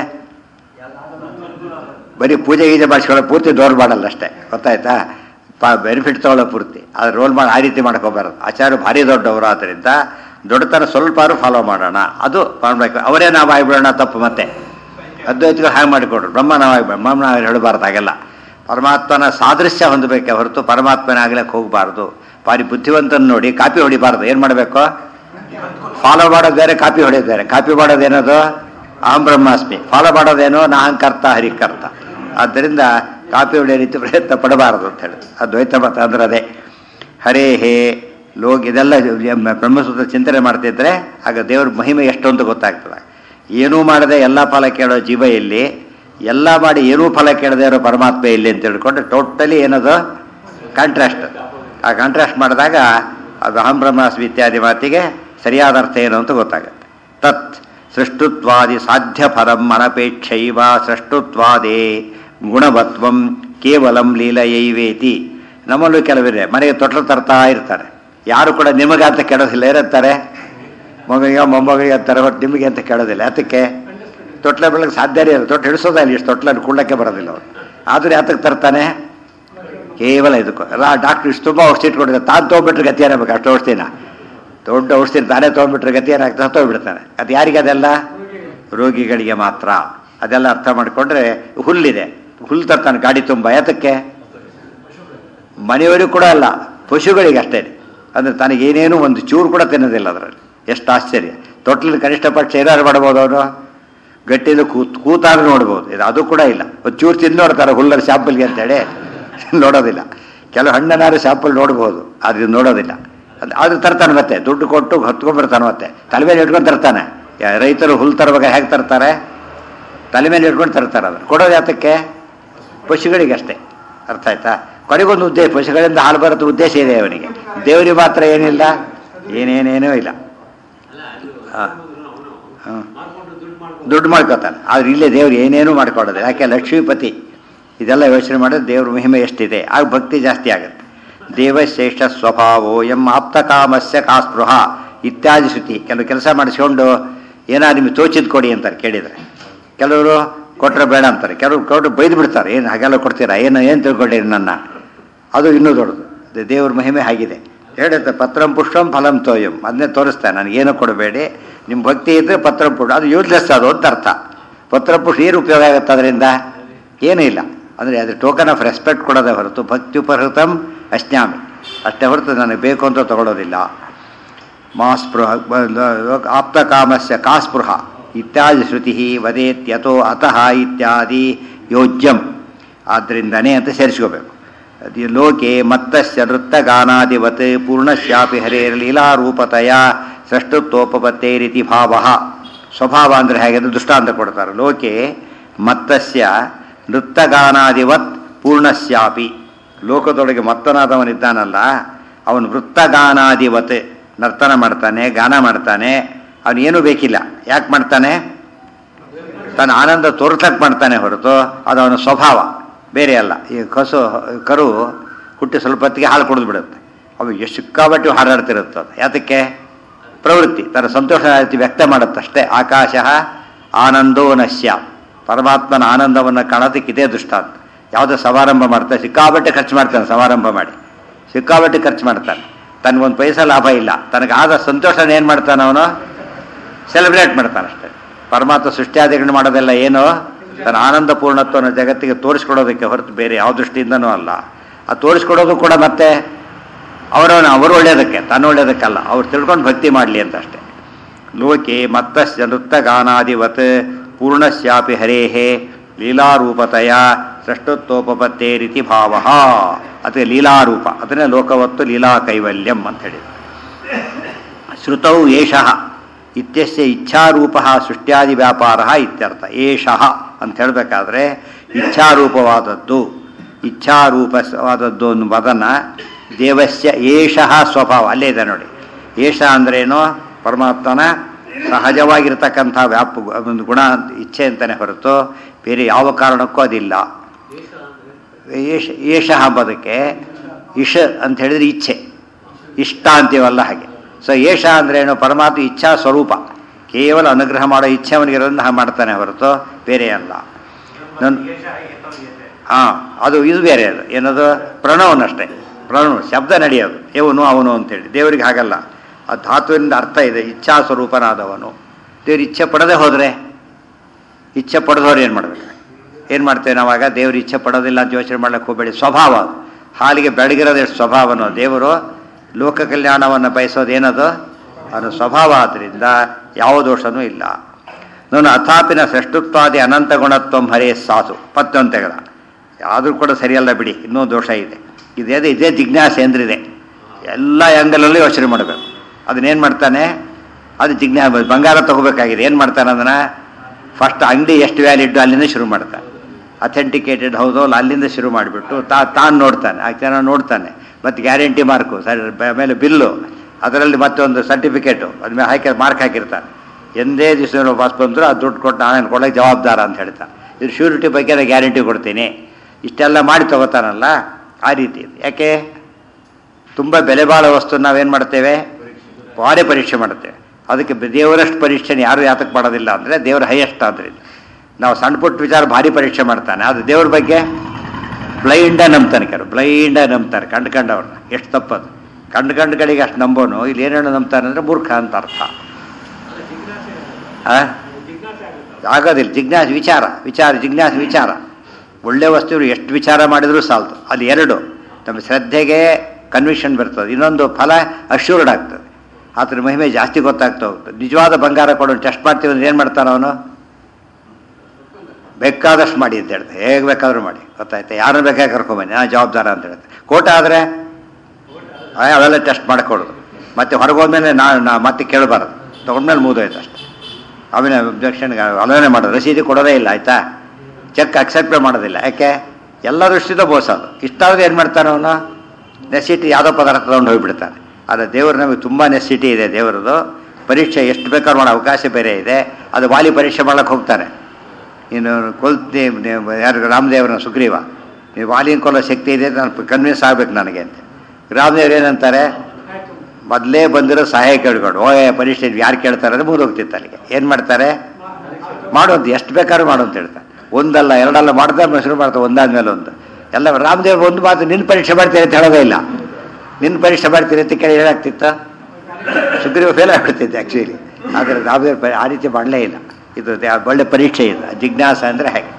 ಬರೀ ಪೂಜೆ ಗೀಜೆ ಮಾಡಿಸ್ಕೊಳ್ಳೋ ಪೂರ್ತಿ ರೋಲ್ ಮಾಡಲ್ಲ ಅಷ್ಟೇ, ಗೊತ್ತಾಯ್ತಾ? ಬೆನಿಫಿಟ್ ತೊಗೊಳ್ಳೋ ಪೂರ್ತಿ ಅದು ರೋಲ್ ಮಾಡಿ ಆ ರೀತಿ ಮಾಡ್ಕೋಬಾರದು. ಆಚಾರ್ಯ ಭಾರಿ ದೊಡ್ಡವರು, ಆದ್ದರಿಂದ ದೊಡ್ಡತನ ಸ್ವಲ್ಪಾರು ಫಾಲೋ ಮಾಡೋಣ, ಅದು ಮಾಡಬೇಕು. ಅವರೇ ನಾವು ಆಗಿಬಿಡೋಣ ತಪ್ಪು. ಮತ್ತೆ ಅದ್ವೈತಗಳು ಹಾಗೆ ಮಾಡಿಕೊಡ್ರು, ಬ್ರಹ್ಮ ನಾವು ಹೇಳಬಾರ್ದು. ಹಾಗೆಲ್ಲ ಪರಮಾತ್ಮನ ಸಾದೃಶ್ಯ ಹೊಂದಬೇಕೆ ಹೊರತು ಪರಮಾತ್ಮನ ಆಗ್ಲಿಕ್ಕೆ ಹೋಗಬಾರ್ದು. ಭಾರಿ ಬುದ್ಧಿವಂತನ ನೋಡಿ ಕಾಪಿ ಹೊಡಿಬಾರ್ದು. ಏನು ಮಾಡಬೇಕು? ಫಾಲೋ ಮಾಡೋದು ಬೇರೆ, ಕಾಪಿ ಹೊಡೆಯೋದು ಬೇರೆ. ಕಾಪಿ ಮಾಡೋದೇನದು ಅಹಂ ಬ್ರಹ್ಮಾಸ್ಮಿ, ಫಾಲೋ ಮಾಡೋದೇನೋ ನಾಹಂಕರ್ತ ಹರಿಕರ್ತ. ಆದ್ದರಿಂದ ಕಾಪಿ ಹೊಡೆಯೋ ರೀತಿ ಪ್ರಯತ್ನ ಪಡಬಾರದು ಅಂತ ಹೇಳಿ ಅದ್ವೈತ ಮತ ಅಂದ್ರೆ ಅದೇ. ಹರೇ ಹೇ ಲೋಕ ಇದೆಲ್ಲ ಬ್ರಹ್ಮಸೂತ್ರ ಚಿಂತನೆ ಮಾಡ್ತಿದ್ರೆ ಆಗ ದೇವ್ರ ಮಹಿಮೆ ಎಷ್ಟು ಅಂತ ಗೊತ್ತಾಗ್ತದೆ. ಏನೂ ಮಾಡದೆ ಎಲ್ಲ ಫಲ ಕೇಳೋ ಜೀವ ಇಲ್ಲಿ, ಎಲ್ಲ ಮಾಡಿ ಏನೂ ಫಲ ಕೇಳದೆ ಇರೋ ಪರಮಾತ್ಮ ಇಲ್ಲಿ ಅಂತ ತಿಳ್ಕೊಂಡು ಟೋಟಲಿ ಏನದು ಕಾಂಟ್ರಾಸ್ಟ್. ಆ ಕಾಂಟ್ರಾಸ್ಟ್ ಮಾಡಿದಾಗ ಅದು ಅಹಂ ಬ್ರಹ್ಮಾಸ್ಮಿ ಇತ್ಯಾದಿ ಮಾತಿಗೆ ಸರಿಯಾದ ಅರ್ಥ ಏನು ಅಂತ ಗೊತ್ತಾಗುತ್ತೆ. ತತ್ ಸೃಷ್ಟುತ್ವಾದಿ ಸಾಧ್ಯ ಫಲಂ ಅನಪೇಕ್ಷೈವ ಸೃಷ್ಟುತ್ವಾದೇ ಗುಣವತ್ವಂ ಕೇವಲಂ ಲೀಲೆಯೈವೇತಿ. ನಮ್ಮಲ್ಲೂ ಕೆಲವಿದೆ, ಮನೆಗೆ ತೊಟ್ಲು ತರ್ತಾ ಇರ್ತಾರೆ, ಯಾರು ಕೂಡ ನಿಮಗೆ ಅಂತ ಕೇಳೋದಿಲ್ಲ. ಇರುತ್ತಾರೆ ಮಗುವಿಗೆ ಮೊಮ್ಮಗಳಿಗೆ ಅಂತಾರೆ, ಹೊಟ್ಟು ನಿಮಗೆ ಅಂತ ಕೇಳೋದಿಲ್ಲ. ಅದಕ್ಕೆ ತೊಟ್ಲ ಬೆಳಗ್ಗೆ ಸಾಧ್ಯನೇ ಇಲ್ಲ, ತೊಟ್ಟು ಹಿಡಿಸೋದಿಲ್ಲ, ಇಷ್ಟು ತೊಟ್ಲನ್ನು ಕುಳ್ಳಕ್ಕೆ ಬರೋದಿಲ್ಲ ಅವರು. ಆದರೂ ಯಾತಕ್ಕೆ ತರ್ತಾನೆ? ಕೇವಲ ಇದಕ್ಕೂ. ಡಾಕ್ಟ್ರ್ ಇಷ್ಟು ತುಂಬ ಔಷಧಿ ಇಟ್ಕೊಂಡಿದ್ದಾರೆ, ತಾನು ತೊಗೊಂಡ್ಬಿಟ್ರೆ ಗತಿ ಏನಾಗಬೇಕು? ಅಷ್ಟು ಔಷಧಿನ ದೊಡ್ಡ ಔಷಧಿ ತಾನೇ ತೊಗೊಂಡ್ಬಿಟ್ರೆ ಗತಿ ಏನಾಗ್ತದೆ? ಹತ್ತೋಗ್ಬಿಡ್ತಾನೆ. ಅದು ಯಾರಿಗೆ? ಅದೆಲ್ಲ ರೋಗಿಗಳಿಗೆ ಮಾತ್ರ. ಅದೆಲ್ಲ ಅರ್ಥ ಮಾಡಿಕೊಂಡ್ರೆ ಹುಲ್ಲಿದೆ, ಹುಲ್ಲು ತರ್ತಾನೆ ಗಾಡಿ ತುಂಬ. ಯಾತಕ್ಕೆ? ಮನೆಯವರಿಗೂ ಕೂಡ ಅಲ್ಲ, ಪಶುಗಳಿಗೆ ಅಷ್ಟೇ. ಅಂದರೆ ತನಗೇನೇನು ಒಂದು ಚೂರು ಕೂಡ ತಿನ್ನೋದಿಲ್ಲ ಅದರಲ್ಲಿ. ಎಷ್ಟು ಆಶ್ಚರ್ಯ! ತೊಟ್ಲಲ್ಲಿ ಕನಿಷ್ಠ ಪಕ್ಷ ಏನಾದ್ರು ಮಾಡ್ಬೋದು ಅವರು, ಗಟ್ಟಿಯಿಂದ ಕೂತಾದ್ರೂ ನೋಡ್ಬೋದು. ಇದು ಅದು ಕೂಡ ಇಲ್ಲ. ಒಂದು ಚೂರು ತಿಂದು ನೋಡ್ತಾರೆ ಹುಲ್ಲರ ಶಾಂಪಲ್ಗೆ ಅಂತೇಳಿ, ನೋಡೋದಿಲ್ಲ. ಕೆಲವು ಹಣ್ಣನಾರು ಶಾಂಪಲ್ ನೋಡ್ಬೋದು, ಅದು ನೋಡೋದಿಲ್ಲ. ಅದು ತರ್ತಾನೆ, ಮತ್ತೆ ದುಡ್ಡು ಕೊಟ್ಟು ಹೊತ್ಕೊಂಡ್ಬರ್ತಾನೆ, ಮತ್ತೆ ತಲೆ ಮೇಲೆ ಇಟ್ಕೊಂಡು ತರ್ತಾನೆ. ರೈತರು ಹುಲ್ಲು ತರುವಾಗ ಹೇಗೆ ತರ್ತಾರೆ? ತಲೆ ಮೇಲೆ ಇಟ್ಕೊಂಡು ತರ್ತಾರೆ. ಅದನ್ನು ಕೊಡೋದು ಯಾತಕ್ಕೆ? ಪಶುಗಳಿಗೆ ಅಷ್ಟೇ. ಅರ್ಥ ಆಯ್ತಾ? ಕೊನೆಗೊಂದು ಉದ್ದೇಶ, ಪಶುಗಳಿಂದ ಹಾಲು ಬರೋದು ಉದ್ದೇಶ ಇದೆ ಅವನಿಗೆ. ದೇವರಿಗೆ ಮಾತ್ರ ಏನಿಲ್ಲ, ಏನೇನೇನೂ ಇಲ್ಲ. ದುಡ್ಡು ಮಾಡ್ಕೋತಾನೆ. ಆದ್ರೆ ಇಲ್ಲೇ ದೇವ್ರು ಏನೇನೂ ಮಾಡ್ಕೊಳ್ಳೋದು. ಯಾಕೆ? ಲಕ್ಷ್ಮೀಪತಿ. ಇದೆಲ್ಲ ಯೋಚನೆ ಮಾಡಿದ್ರೆ ದೇವ್ರ ಮಹಿಮೆ ಎಷ್ಟಿದೆ, ಆಗ ಭಕ್ತಿ ಜಾಸ್ತಿ ಆಗುತ್ತೆ. ದೇವಶ್ರೇಷ್ಠ ಸ್ವಭಾವೋ ಎಂ ಆಪ್ತಕಾಮಸ್ಯ ಕಾಸ್ಪೃಹ ಇತ್ಯಾದಿ ಶ್ರುತಿ. ಕೆಲವು ಕೆಲಸ ಮಾಡಿಸ್ಕೊಂಡು ಏನಾದ್ರು ನಿಮಗೆ ತೋಚಿದ್ ಕೊಡಿ ಅಂತಾರೆ ಕೇಳಿದರೆ. ಕೆಲವರು ಕೊಟ್ಟರೆ ಬೇಡ ಅಂತಾರೆ, ಕೆಲವರು ಕೊಟ್ಟರು ಬೈದು ಬಿಡ್ತಾರೆ. ಏನು ಹಾಗೆಲ್ಲ ಕೊಡ್ತೀರಾ, ಏನು ತಿಳ್ಕೊಂಡಿರಿ ನನ್ನ? ಅದು ಇನ್ನೂ ದೊಡ್ಡದು. ದೇವ್ರ ಮಹಿಮೆ ಆಗಿದೆ. ಹೇಳುತ್ತೆ ಪತ್ರಂ ಪುಷ್ಪಂ ಫಲಂ ತೋಯಂ. ಅದನ್ನೇ ತೋರಿಸ್ತಾನೆ, ನನಗೇನು ಕೊಡಬೇಡಿ, ನಿಮ್ಮ ಭಕ್ತಿ ಇದ್ದರೆ ಪತ್ರಂ ಪುಷ್ಪ. ಅದು ಯೂಸ್ಲೆಸ್ ಅದು ಅಂತ ಅರ್ಥ. ಪತ್ರ ಪುಷ್ಪ ಏನು ಉಪಯೋಗ ಆಗುತ್ತೆ ಅದರಿಂದ? ಏನೂ ಇಲ್ಲ. ಅಂದರೆ ಅದು ಟೋಕನ್ ಆಫ್ ರೆಸ್ಪೆಕ್ಟ್ ಕೊಡೋದೇ ಹೊರತು ಭಕ್ತ್ಯುಪಹೃತಂ ಅಶ್ನಾಮಿ ಅಷ್ಟೇ ಹೊರತು ನನಗೆ ಬೇಕು ಅಂತ ತಗೊಳ್ಳೋದಿಲ್ಲ. ಮಾಸ್ಪೃಹ ಆಪ್ತಕಾಮಸ್ಯ ಕಾಸ್ಪೃಹ ಇತ್ಯಾದಿ ಶ್ರುತಿ ವದೇತ್ಯಥೋ ಅತಃ ಇತ್ಯಾದಿ ಯೋಜ್ಯಂ. ಆದ್ದರಿಂದನೇ ಅಂತ ಸೇರಿಸ್ಕೋಬೇಕು. ಲೋಕೆ ಮತ್ತಸ್ಯ ನೃತ್ತಗಾನಾದಿವತ್ ಪೂರ್ಣಶ್ಯಾಪಿ ಹರೇರ್ ಲೀಲಾರೂಪತೆಯ ಸೃಷ್ಟುತ್ವೋಪತ್ತೇರಿತಿ ಭಾವ. ಸ್ವಭಾವ ಅಂದರೆ ಹೇಗೆ? ದೃಷ್ಟಾಂತ ಕೊಡ್ತಾರೆ. ಲೋಕೆ ಮತ್ತಸ್ಯ ನೃತ್ತಗಾನಾದಿವತ್ ಪೂರ್ಣಶ್ಯಾಪಿ. ಲೋಕದೊಳಗೆ ಮತ್ತನಾದವನಿದ್ದಾನಲ್ಲ, ಅವನು ವೃತ್ತಗಾನಾದಿವತ್ ನರ್ತನ ಮಾಡ್ತಾನೆ, ಗಾನ ಮಾಡ್ತಾನೆ. ಅವನೇನೂ ಬೇಕಿಲ್ಲ. ಯಾಕೆ ಮಾಡ್ತಾನೆ? ತನ್ನ ಆನಂದ ತೋರ್ಸಕ್ಕೆ ಮಾಡ್ತಾನೆ ಹೊರತು ಅದು ಅವನ ಸ್ವಭಾವ ಬೇರೆ ಅಲ್ಲ. ಈ ಕರು ಹುಟ್ಟಿ ಸ್ವಲ್ಪ ಹೊತ್ತಿಗೆ ಹಾಲು ಕುಡಿದು ಬಿಡುತ್ತೆ, ಅವು ಎಷ್ಟು ಸಿಕ್ಕಾಬಟ್ಟು ಹಾರಾಡ್ತಿರುತ್ತೆ. ಅದು ಯಾತಕ್ಕೆ? ಪ್ರವೃತ್ತಿ, ತನ್ನ ಸಂತೋಷ ವ್ಯಕ್ತ ಮಾಡುತ್ತಷ್ಟೇ. ಆಕಾಶ ಆನಂದೋ ನಶ್ಯ. ಪರಮಾತ್ಮನ ಆನಂದವನ್ನು ಕಾಣೋದಕ್ಕೆ ಇದೇ ದೃಷ್ಟಾಂತ. ಯಾವುದೋ ಸಮಾರಂಭ ಮಾಡ್ತಾನೆ, ಸಿಕ್ಕಾಬಟ್ಟೆ ಖರ್ಚು ಮಾಡ್ತಾನೆ. ಸಮಾರಂಭ ಮಾಡಿ ಸಿಕ್ಕಾಬಟ್ಟೆ ಖರ್ಚು ಮಾಡ್ತಾನೆ, ತನಗೊಂದು ಪೈಸಾ ಲಾಭ ಇಲ್ಲ. ತನಗಾದ ಸಂತೋಷನ ಏನು ಮಾಡ್ತಾನೆ ಅವನು? ಸೆಲೆಬ್ರೇಟ್ ಮಾಡ್ತಾನೆ ಅಷ್ಟೇ. ಪರಮಾತ್ಮ ಸೃಷ್ಟಿಯಾದಿಗಳನ್ನು ಮಾಡೋದೆಲ್ಲ ಏನೋ ತನ್ನ ಆನಂದ ಪೂರ್ಣತ್ವವನ್ನು ಜಗತ್ತಿಗೆ ತೋರಿಸ್ಕೊಡೋದಕ್ಕೆ ಹೊರತು ಬೇರೆ ಯಾವ ದೃಷ್ಟಿಯಿಂದನೂ ಅಲ್ಲ. ಆ ತೋರಿಸ್ಕೊಡೋದು ಕೂಡ ಮತ್ತೆ ಅವರು ಒಳ್ಳೆಯದಕ್ಕೆ, ತಾನು ಒಳ್ಳೆಯದಕ್ಕಲ್ಲ. ಅವ್ರು ತಿಳ್ಕೊಂಡು ಭಕ್ತಿ ಮಾಡಲಿ ಅಂತ ಅಷ್ಟೇ. ಲೋಕೆ ಮತ್ತಸ್ಯ ನೃತ್ತಗಾನಾದಿವತ್ ಪೂರ್ಣಶ್ಯಾಪಿ ಹರೇಹೇ ಲೀಲಾರೂಪತೆಯ ಸೃಷ್ಟೋತ್ಪತ್ತೇ ರೀತಿ ಭಾವ. ಅದು ಲೀಲಾರೂಪ, ಅದನ್ನೇ ಲೋಕವತ್ತು ಲೀಲಾ ಕೈವಲ್ಯಂ ಅಂತ ಹೇಳಿ. ಶ್ರುತೌ ಏಷಃ ಇತ್ಯಸ್ಯ ಇಚ್ಛಾರೂಪ ಸೃಷ್ಟ್ಯಾದಿ ವ್ಯಾಪಾರ ಇತ್ಯರ್ಥ. ಏಷಃ ಅಂತ ಹೇಳಬೇಕಾದ್ರೆ ಇಚ್ಛಾರೂಪವಾದದ್ದು, ಇಚ್ಛಾರೂಪವಾದದ್ದು ಅನ್ನೋ ಪದನ ದೇವಸ್ಯ ಏಷಃ ಸ್ವಭಾವ ಅಲ್ಲೇ ಇದೆ ನೋಡಿ. ಏಷ ಅಂದ್ರೇನು? ಪರಮಾತ್ಮನ ಸಹಜವಾಗಿರ್ತಕ್ಕಂಥ ಒಂದು ಗುಣ ಇಚ್ಛೆ ಅಂತಲೇ ಹೊರತು ಬೇರೆ ಯಾವ ಕಾರಣಕ್ಕೂ ಅದಿಲ್ಲ. ಏಷಃ ಎಂಬುದಕ್ಕೆ ಇಷ ಅಂತ ಹೇಳಿದ್ರೆ ಇಚ್ಛೆ, ಇಷ್ಟ ಅಂತೀವಲ್ಲ ಹಾಗೆ. ಸೊ ಏಷ ಅಂದ್ರೇನು? ಪರಮಾತ್ಮ ಇಚ್ಛಾ ಸ್ವರೂಪ, ಕೇವಲ ಅನುಗ್ರಹ ಮಾಡೋ ಇಚ್ಛೆ ಅವನಿಗಿರೋದನ್ನ ಮಾಡ್ತಾನೆ ಹೊರತು ಬೇರೆ ಅಲ್ಲ. ಅದು ಇದು ಬೇರೆ, ಅದು ಏನದು? ಪ್ರಣವನಷ್ಟೇ, ಪ್ರಣವ ಶಬ್ದ ನಡೆಯೋದು, ಇವನು ಅವನು ಅಂತೇಳಿ. ದೇವರಿಗೆ ಹಾಗಲ್ಲ, ಆ ಧಾತುವಿನಿಂದ ಅರ್ಥ ಇದೆ, ಇಚ್ಛಾ ಸ್ವರೂಪನಾದವನು. ದೇವ್ರು ಇಚ್ಛೆ ಪಡದೆ ಹೋದರೆ, ಇಚ್ಛೆ ಪಡೆದವ್ರು ಏನು ಮಾಡಬೇಕು? ಏನು ಮಾಡ್ತೇವೆ ನಾವಾಗ? ದೇವ್ರು ಇಚ್ಛೆ ಪಡೋದಿಲ್ಲ ಅಂತ ಯೋಚನೆ ಮಾಡ್ಲಿಕ್ಕೆ ಹೋಗಬೇಡಿ. ಸ್ವಭಾವ ಅದು. ಹಾಲಿಗೆ ಬೆಳಗಿರೋದು ಎಷ್ಟು ಸ್ವಭಾವನೋ, ದೇವರು ಲೋಕ ಕಲ್ಯಾಣವನ್ನು ಬಯಸೋದೇನದು? ಅದು ಸ್ವಭಾವ. ಆದ್ದರಿಂದ ಯಾವ ದೋಷನೂ ಇಲ್ಲ. ನಾನು ಅಥಾಪಿನ ಸೃಷ್ಟುತ್ವಾದಿ ಅನಂತ ಗುಣತ್ವಂ ಹರೇ ಸಾಧು ಪತ್ತೊಂತೆಗಳ ಆದರೂ ಕೂಡ ಸರಿಯಲ್ಲ ಬಿಡಿ, ಇನ್ನೂ ದೋಷ ಇದೆ. ಇದೇ ಜಿಜ್ಞಾಸೆ ಅಂದ್ರಿದೆ. ಎಲ್ಲ ಆ್ಯಂಗಲಲ್ಲೂ ಯೋಚನೆ ಮಾಡಬೇಕು. ಅದನ್ನೇನು ಮಾಡ್ತಾನೆ? ಅದು ಬಂಗಾರ ತಗೋಬೇಕಾಗಿದೆ. ಏನು ಮಾಡ್ತಾನೆ ಅದನ್ನು? ಫಸ್ಟ್ ಅಂಗಡಿ ಎಷ್ಟು ವ್ಯಾಲಿಡ್ ಅಲ್ಲಿಂದ ಶುರು ಮಾಡ್ತಾನೆ. ಅಥೆಂಟಿಕೇಟೆಡ್ ಹೌದೋ ಅಲ್ಲಿಂದ ಶುರು ಮಾಡಿಬಿಟ್ಟು ತಾನು ನೋಡ್ತಾನೆ, ಆ ಜನ ನೋಡ್ತಾನೆ, ಮತ್ತು ಗ್ಯಾರಂಟಿ ಮಾರ್ಕು ಸರಿ, ಆಮೇಲೆ ಬಿಲ್ಲು, ಅದರಲ್ಲಿ ಮತ್ತೊಂದು ಸರ್ಟಿಫಿಕೇಟು ಅದ್ಮೇಲೆ ಮಾರ್ಕ್ ಹಾಕಿರ್ತಾನೆ. ಎಂದೇ ದಿವಸ ವಾಸ್ ಬಂದರೂ ಅದು ದುಡ್ಡು ಕೊಟ್ಟು ನಾನು ಕೊಡೋಕ್ಕೆ ಜವಾಬ್ದಾರ ಅಂತ ಹೇಳ್ತಾನೆ. ಇದು ಶ್ಯೂರಿಟಿ ಬಗ್ಗೆ ನಾನು ಗ್ಯಾರಂಟಿ ಕೊಡ್ತೀನಿ, ಇಷ್ಟೆಲ್ಲ ಮಾಡಿ ತಗೋತಾನಲ್ಲ, ಆ ರೀತಿ. ಯಾಕೆ? ತುಂಬ ಬೆಲೆ ಬಾಳೋ ವಸ್ತು ನಾವೇನು ಮಾಡ್ತೇವೆ? ಭಾರಿ ಪರೀಕ್ಷೆ ಮಾಡ್ತೇವೆ. ಅದಕ್ಕೆ ದೇವರಷ್ಟು ಪರೀಕ್ಷೆನ ಯಾರು ಯಾತಕ್ಕೆ ಮಾಡೋದಿಲ್ಲ ಅಂದರೆ ದೇವರ ಹೈಯೆಸ್ಟ್ ಆದ್ದರಿಂದ. ನಾವು ಸಣ್ಣ ಪುಟ್ಟ ವಿಚಾರ ಭಾರಿ ಪರೀಕ್ಷೆ ಮಾಡ್ತಾನೆ, ಅದು ದೇವ್ರ ಬಗ್ಗೆ ಬ್ಲೈಂಡಾಗಿ ನಂಬ್ತಾನೆ. ಬ್ಲೈಂಡಾಗಿ ನಂಬ್ತಾರೆ ಕಂಡುಕೊಂಡವ್ರನ್ನ. ಎಷ್ಟು ತಪ್ಪದು! ಕಂಡು ಕಡೆಗೆ ಅಷ್ಟು ನಂಬೋನು ಇಲ್ಲಿ ಏನೇನು ನಂಬ್ತಾನೆ ಅಂದರೆ ಮೂರ್ಖ ಅಂತ ಅರ್ಥ. ಆಗೋದಿಲ್ಲ. ಜಿಜ್ಞಾಸ ವಿಚಾರ ಒಳ್ಳೆ ವಸ್ತು ಎಷ್ಟು ವಿಚಾರ ಮಾಡಿದರೂ ಸಾಲ್ತು. ಅಲ್ಲಿ ಎರಡು, ನಮ್ಮ ಶ್ರದ್ಧೆಗೆ ಕನ್ವಿಷನ್ ಬರ್ತದೆ, ಇನ್ನೊಂದು ಫಲ ಅಶ್ಯೂರ್ಡ್ ಆಗ್ತದೆ. ಆತರ ಮಹಿಮೆ ಜಾಸ್ತಿ ಗೊತ್ತಾಗ್ತಾ ಹೋಗ್ತದೆ. ನಿಜವಾದ ಬಂಗಾರ ಕೊಡೋನು ಟೆಸ್ಟ್ ಮಾಡ್ತೀವಿ ಅಂದ್ರೆ ಏನು ಮಾಡ್ತಾನೆ ಅವನು? ಬೇಕಾದಷ್ಟು ಮಾಡಿ ಅಂತ ಹೇಳ್ತಾರೆ, ಹೇಗೆ ಬೇಕಾದ್ರೂ ಮಾಡಿ, ಗೊತ್ತಾಯ್ತಾ? ಯಾರನ್ನು ಬೇಕಾಗಿ ಕರ್ಕೊಂಬನ್ನಿ, ನಾನು ಜವಾಬ್ದಾರ ಅಂತ ಹೇಳ್ತಾರೆ. ಕೋಟ ಆದರೆ ಅವೆಲ್ಲ ಟೆಸ್ಟ್ ಮಾಡಿಕೊಡೋದು. ಮತ್ತೆ ಹೊರಗೋದ್ಮೇಲೆ ನಾ ಮತ್ತೆ ಕೇಳಬಾರ್ದು, ತೊಗೊಂಡ್ಮೇಲೆ ಮುಗಿದೋಯ್ತು ಅಷ್ಟೆ. ಆಮೇಲೆ ಅಬ್ಜೆಕ್ಷನ್ಗೆ ಅಲೋನೆ ಮಾಡೋದು, ರಸೀದಿ ಕೊಡೋದೇ ಇಲ್ಲ, ಆಯಿತಾ? ಚೆಕ್ ಅಕ್ಸೆಪ್ಟೇ ಮಾಡೋದಿಲ್ಲ. ಯಾಕೆ? ಎಲ್ಲ ದೃಷ್ಟಿಯಿಂದ ಬೋಸೋದು. ಇಷ್ಟಾದ್ರೆ ಏನು ಮಾಡ್ತಾನೆ ಅವನು? ನೆಸಿಟಿ ಯಾವುದೋ ಪದಾರ್ಥ ತಗೊಂಡು ಹೋಗಿಬಿಡ್ತಾನೆ. ಆದರೆ ದೇವರು ನಮಗೆ ತುಂಬ ನೆಸಿಟಿ ಇದೆ. ದೇವರದು ಪರೀಕ್ಷೆ ಎಷ್ಟು ಬೇಕಾದ್ರೂ ಮಾಡೋ ಅವಕಾಶ ಬೇರೆ ಇದೆ. ಅದು ವಾಲಿ ಪರೀಕ್ಷೆ ಮಾಡೋಕ್ಕೆ ಹೋಗ್ತಾನೆ. ಇನ್ನು ಯಾರು? ರಾಮದೇವರನ್ನ ಸುಗ್ರೀವ, ನೀವು ವಾಲಿನ ಕೊಲ್ಲೋ ಶಕ್ತಿ ಇದೆ, ನಾನು ಕನ್ವಿನ್ಸ್ ಆಗಬೇಕು ನನಗೆ ಅಂತ. ರಾಮದೇವ್ರು ಏನಂತಾರೆ? ಮೊದಲೇ ಬಂದಿರೋ ಸಹಾಯ ಕೇಳ್ಕೊಂಡು ಪರೀಕ್ಷೆ ಯಾರು ಕೇಳ್ತಾರೆ ಅಂದರೆ ಮುಗಿದೋಗ್ತಿತ್ತು ಅಲ್ಲಿಗೆ. ಏನು ಮಾಡ್ತಾರೆ? ಮಾಡೋದು ಎಷ್ಟು ಬೇಕಾದ್ರೂ ಮಾಡು ಅಂತ ಹೇಳ್ತಾರೆ. ಒಂದಲ್ಲ ಎರಡಲ್ಲ ಮಾಡ್ತಾರೆ, ಶುರು ಮಾಡ್ತಾರೆ ಒಂದಾದ್ಮೇಲೆ ಒಂದು. ಎಲ್ಲ ರಾಮದೇವ್ರು ಒಂದು ಮಾತು, ನಿನ್ನ ಪರೀಕ್ಷೆ ಮಾಡ್ತೀರಿ ಅಂತ ಹೇಳೋದೇ ಇಲ್ಲ. ನಿನ್ನ ಪರೀಕ್ಷೆ ಮಾಡ್ತೀರಿ ಅಂತ ಕೇಳಿ ಏನಾಗ್ತಿತ್ತು? ಸುಗ್ರೀವ ಫೇಲ್ ಆಗಿಬಿಡ್ತಿದ್ದೆ ಆ್ಯಕ್ಚುಲಿ. ಆದರೆ ರಾಮದೇವ್ರು ಆ ರೀತಿ ಮಾಡಲೇ ಇಲ್ಲ. ಇದು ಒಳ್ಳೆ ಪರೀಕ್ಷೆ ಇಲ್ಲ. ಜಿಜ್ಞಾಸ ಅಂದರೆ ಹೇಗೆ?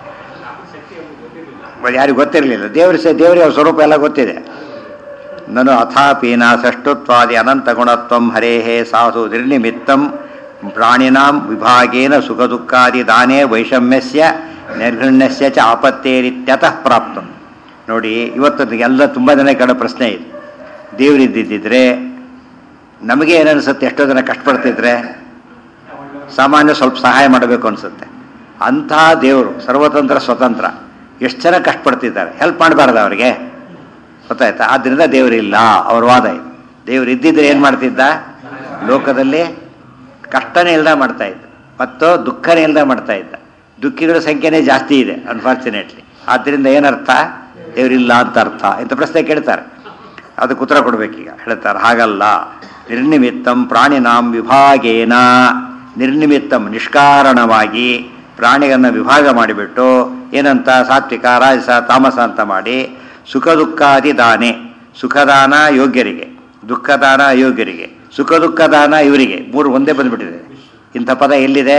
ಯಾರಿಗೂ ಗೊತ್ತಿರಲಿಲ್ಲ. ದೇವರಿಗೆ ಅವ್ರ ಸ್ವರೂಪ ಎಲ್ಲ ಗೊತ್ತಿದೆ. ನನು ಅಥಾಪೀನ ಸೃಷ್ಟುತ್ವಾದಿ ಅನಂತ ಗುಣತ್ವಂ ಹರೇಹೇ ಸಾಧು ನಿರ್ನಿಮಿತ್ತಂ ಪ್ರಾಣಿನಾಂ ವಿಭಾಗೇನ ಸುಖ ದುಃಖಾದಿ ದಾನೇ ವೈಷಮ್ಯಸ್ಯ ನಿರ್ಘಣ್ಯಸ್ಯ ಚ ಆಪತ್ತೇರಿತ್ಯತಃ ಪ್ರಾಪ್ತಂ. ನೋಡಿ, ಇವತ್ತು ಎಲ್ಲ ತುಂಬ ಜನ ಕೇಳೋ ಪ್ರಶ್ನೆ ಇದೆ. ದೇವರಿದ್ದಿದ್ದರೆ ನಮಗೆ ಏನನ್ಸುತ್ತೆ? ಎಷ್ಟೋ ಜನ ಕಷ್ಟಪಡ್ತಿದ್ರೆ ಸಾಮಾನ್ಯ ಸ್ವಲ್ಪ ಸಹಾಯ ಮಾಡಬೇಕು ಅನಿಸುತ್ತೆ. ಅಂಥ ದೇವರು ಸರ್ವತಂತ್ರ ಸ್ವತಂತ್ರ, ಎಷ್ಟು ಜನ ಕಷ್ಟಪಡ್ತಿದ್ದಾರೆ, ಹೆಲ್ಪ್ ಮಾಡಬಾರ್ದು ಅವರಿಗೆ, ಗೊತ್ತಾಯ್ತಾ? ಆದ್ದರಿಂದ ದೇವರಿಲ್ಲ ಅವ್ರ ವಾದ ಇದೆ. ದೇವರು ಇದ್ದಿದ್ರೆ ಏನು ಮಾಡ್ತಿದ್ದ? ಲೋಕದಲ್ಲಿ ಕಷ್ಟನೇ ಇಲ್ಲದ ಮಾಡ್ತಾ ಇದ್ದ, ಮತ್ತು ದುಃಖನೇ ಇಲ್ಲದ ಮಾಡ್ತಾ ಇದ್ದ. ದುಃಖಿಗಳ ಸಂಖ್ಯೆನೇ ಜಾಸ್ತಿ ಇದೆ ಅನ್ಫಾರ್ಚುನೇಟ್ಲಿ. ಆದ್ದರಿಂದ ಏನರ್ಥ? ದೇವರಿಲ್ಲ ಅಂತ ಅರ್ಥ. ಇಂಥ ಪ್ರಶ್ನೆ ಕೇಳ್ತಾರೆ, ಅದಕ್ಕೆ ಉತ್ತರ ಕೊಡಬೇಕೀಗ. ಹೇಳ್ತಾರೆ ಹಾಗಲ್ಲ. ನಿರ್ನಿಮಿತ್ತಂ ಪ್ರಾಣಿನಾಂ ವಿಭಾಗೇನ, ನಿರ್ನಿಮಿತ್ತಂ ನಿಷ್ಕಾರಣವಾಗಿ ಪ್ರಾಣಿಗಳನ್ನು ವಿಭಾಗ ಮಾಡಿಬಿಟ್ಟು ಏನಂತ? ಸಾತ್ವಿಕ, ರಾಜಸ, ತಾಮಸ ಅಂತ ಮಾಡಿ ಸುಖ ದುಃಖಾದಿ ದಾನೆ, ಸುಖದಾನ ಯೋಗ್ಯರಿಗೆ, ದುಃಖದಾನ ಅಯೋಗ್ಯರಿಗೆ, ಸುಖ ದುಃಖದಾನ ಇವರಿಗೆ, ಮೂರು ಒಂದೇ ಬಂದುಬಿಟ್ಟಿದೆ. ಇಂಥ ಪದ ಎಲ್ಲಿದೆ?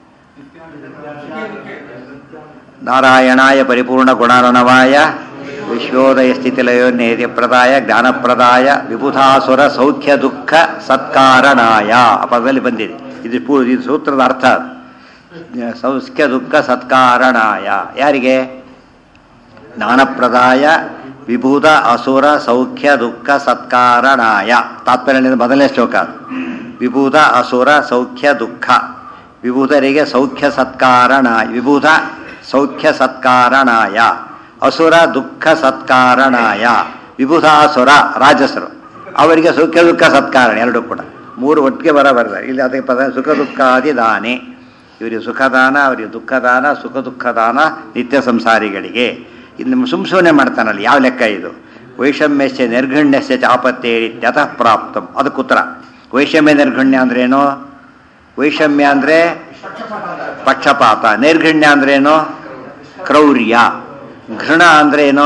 ನಾರಾಯಣಾಯ ಪರಿಪೂರ್ಣ ಗುಣಾರ್ಣವಾಯ ವಿಶ್ವೋದಯ ಸ್ಥಿತಿಲಯೋ ನೇದ್ಯಪ್ರದಾಯ ಜ್ಞಾನಪ್ರದಾಯ ವಿಬುಧಾಸುರ ಸೌಖ್ಯ ದುಃಖ ಸತ್ಕಾರಣಾಯ ಆ ಪದದಲ್ಲಿ ಬಂದಿದೆ. ಇದು ಸೂತ್ರದ ಅರ್ಥ. ಸೌಖ್ಯ ದುಃಖ ಸತ್ಕಾರಣಾಯ ಯಾರಿಗೆ? ಜ್ಞಾನಪ್ರದಾಯ ವಿಭೂತ ಅಸುರ ಸೌಖ್ಯ ದುಃಖ ಸತ್ಕಾರಣಾಯ. ತಾತ್ಪರ್ಯ ಮೊದಲನೇ ಶ್ಲೋಕ. ವಿಭೂತ ಅಸುರ ಸೌಖ್ಯ ದುಃಖ, ವಿಭೂತರಿಗೆ ಸೌಖ್ಯ ಸತ್ಕಾರಣಾಯ, ವಿಭೂತ ಸೌಖ್ಯ ಸತ್ಕಾರಣಾಯ, ಅಸುರ ದುಃಖ ಸತ್ಕಾರಣಾಯ. ವಿಭೂತಾಸುರ ರಾಜಸರು, ಅವರಿಗೆ ಸೌಖ್ಯ ದುಃಖ ಸತ್ಕಾರಣ ಎರಡು ಕೂಡ ಮೂರು ಒಟ್ಟಿಗೆ ಬರಬಾರ್ದು. ಇಲ್ಲಿ ಅದಕ್ಕೆ ಪದ ಸುಖ ದುಃಖಾದಿ ದಾನೆ. ಇವರಿಗೆ ಸುಖದಾನ, ಅವರಿಗೆ ದುಃಖದಾನ, ಸುಖ ದುಃಖದಾನ ನಿತ್ಯ ಸಂಸಾರಿಗಳಿಗೆ. ಇನ್ನು ಸುಮ್ಮನೆ ಮಾಡ್ತಾನಲ್ಲ, ಯಾವ ಲೆಕ್ಕ ಇದು? ವೈಷಮ್ಯಸ್ಯ ನಿರ್ಘಣ್ಯಸ್ಯ ಚಾಪತ್ತೇರಿತ್ಯತಃ ಪ್ರಾಪ್ತಂ. ಅದಕ್ಕೆ ಉತ್ತರ. ವೈಷಮ್ಯ ನಿರ್ಘಣ್ಯ ಅಂದ್ರೇನು? ವೈಷಮ್ಯ ಅಂದರೆ ಪಕ್ಷಪಾತ, ನಿರ್ಘಣ್ಯ ಅಂದ್ರೇನು? ಕ್ರೌರ್ಯ. ಘೃಣ ಅಂದ್ರೇನು?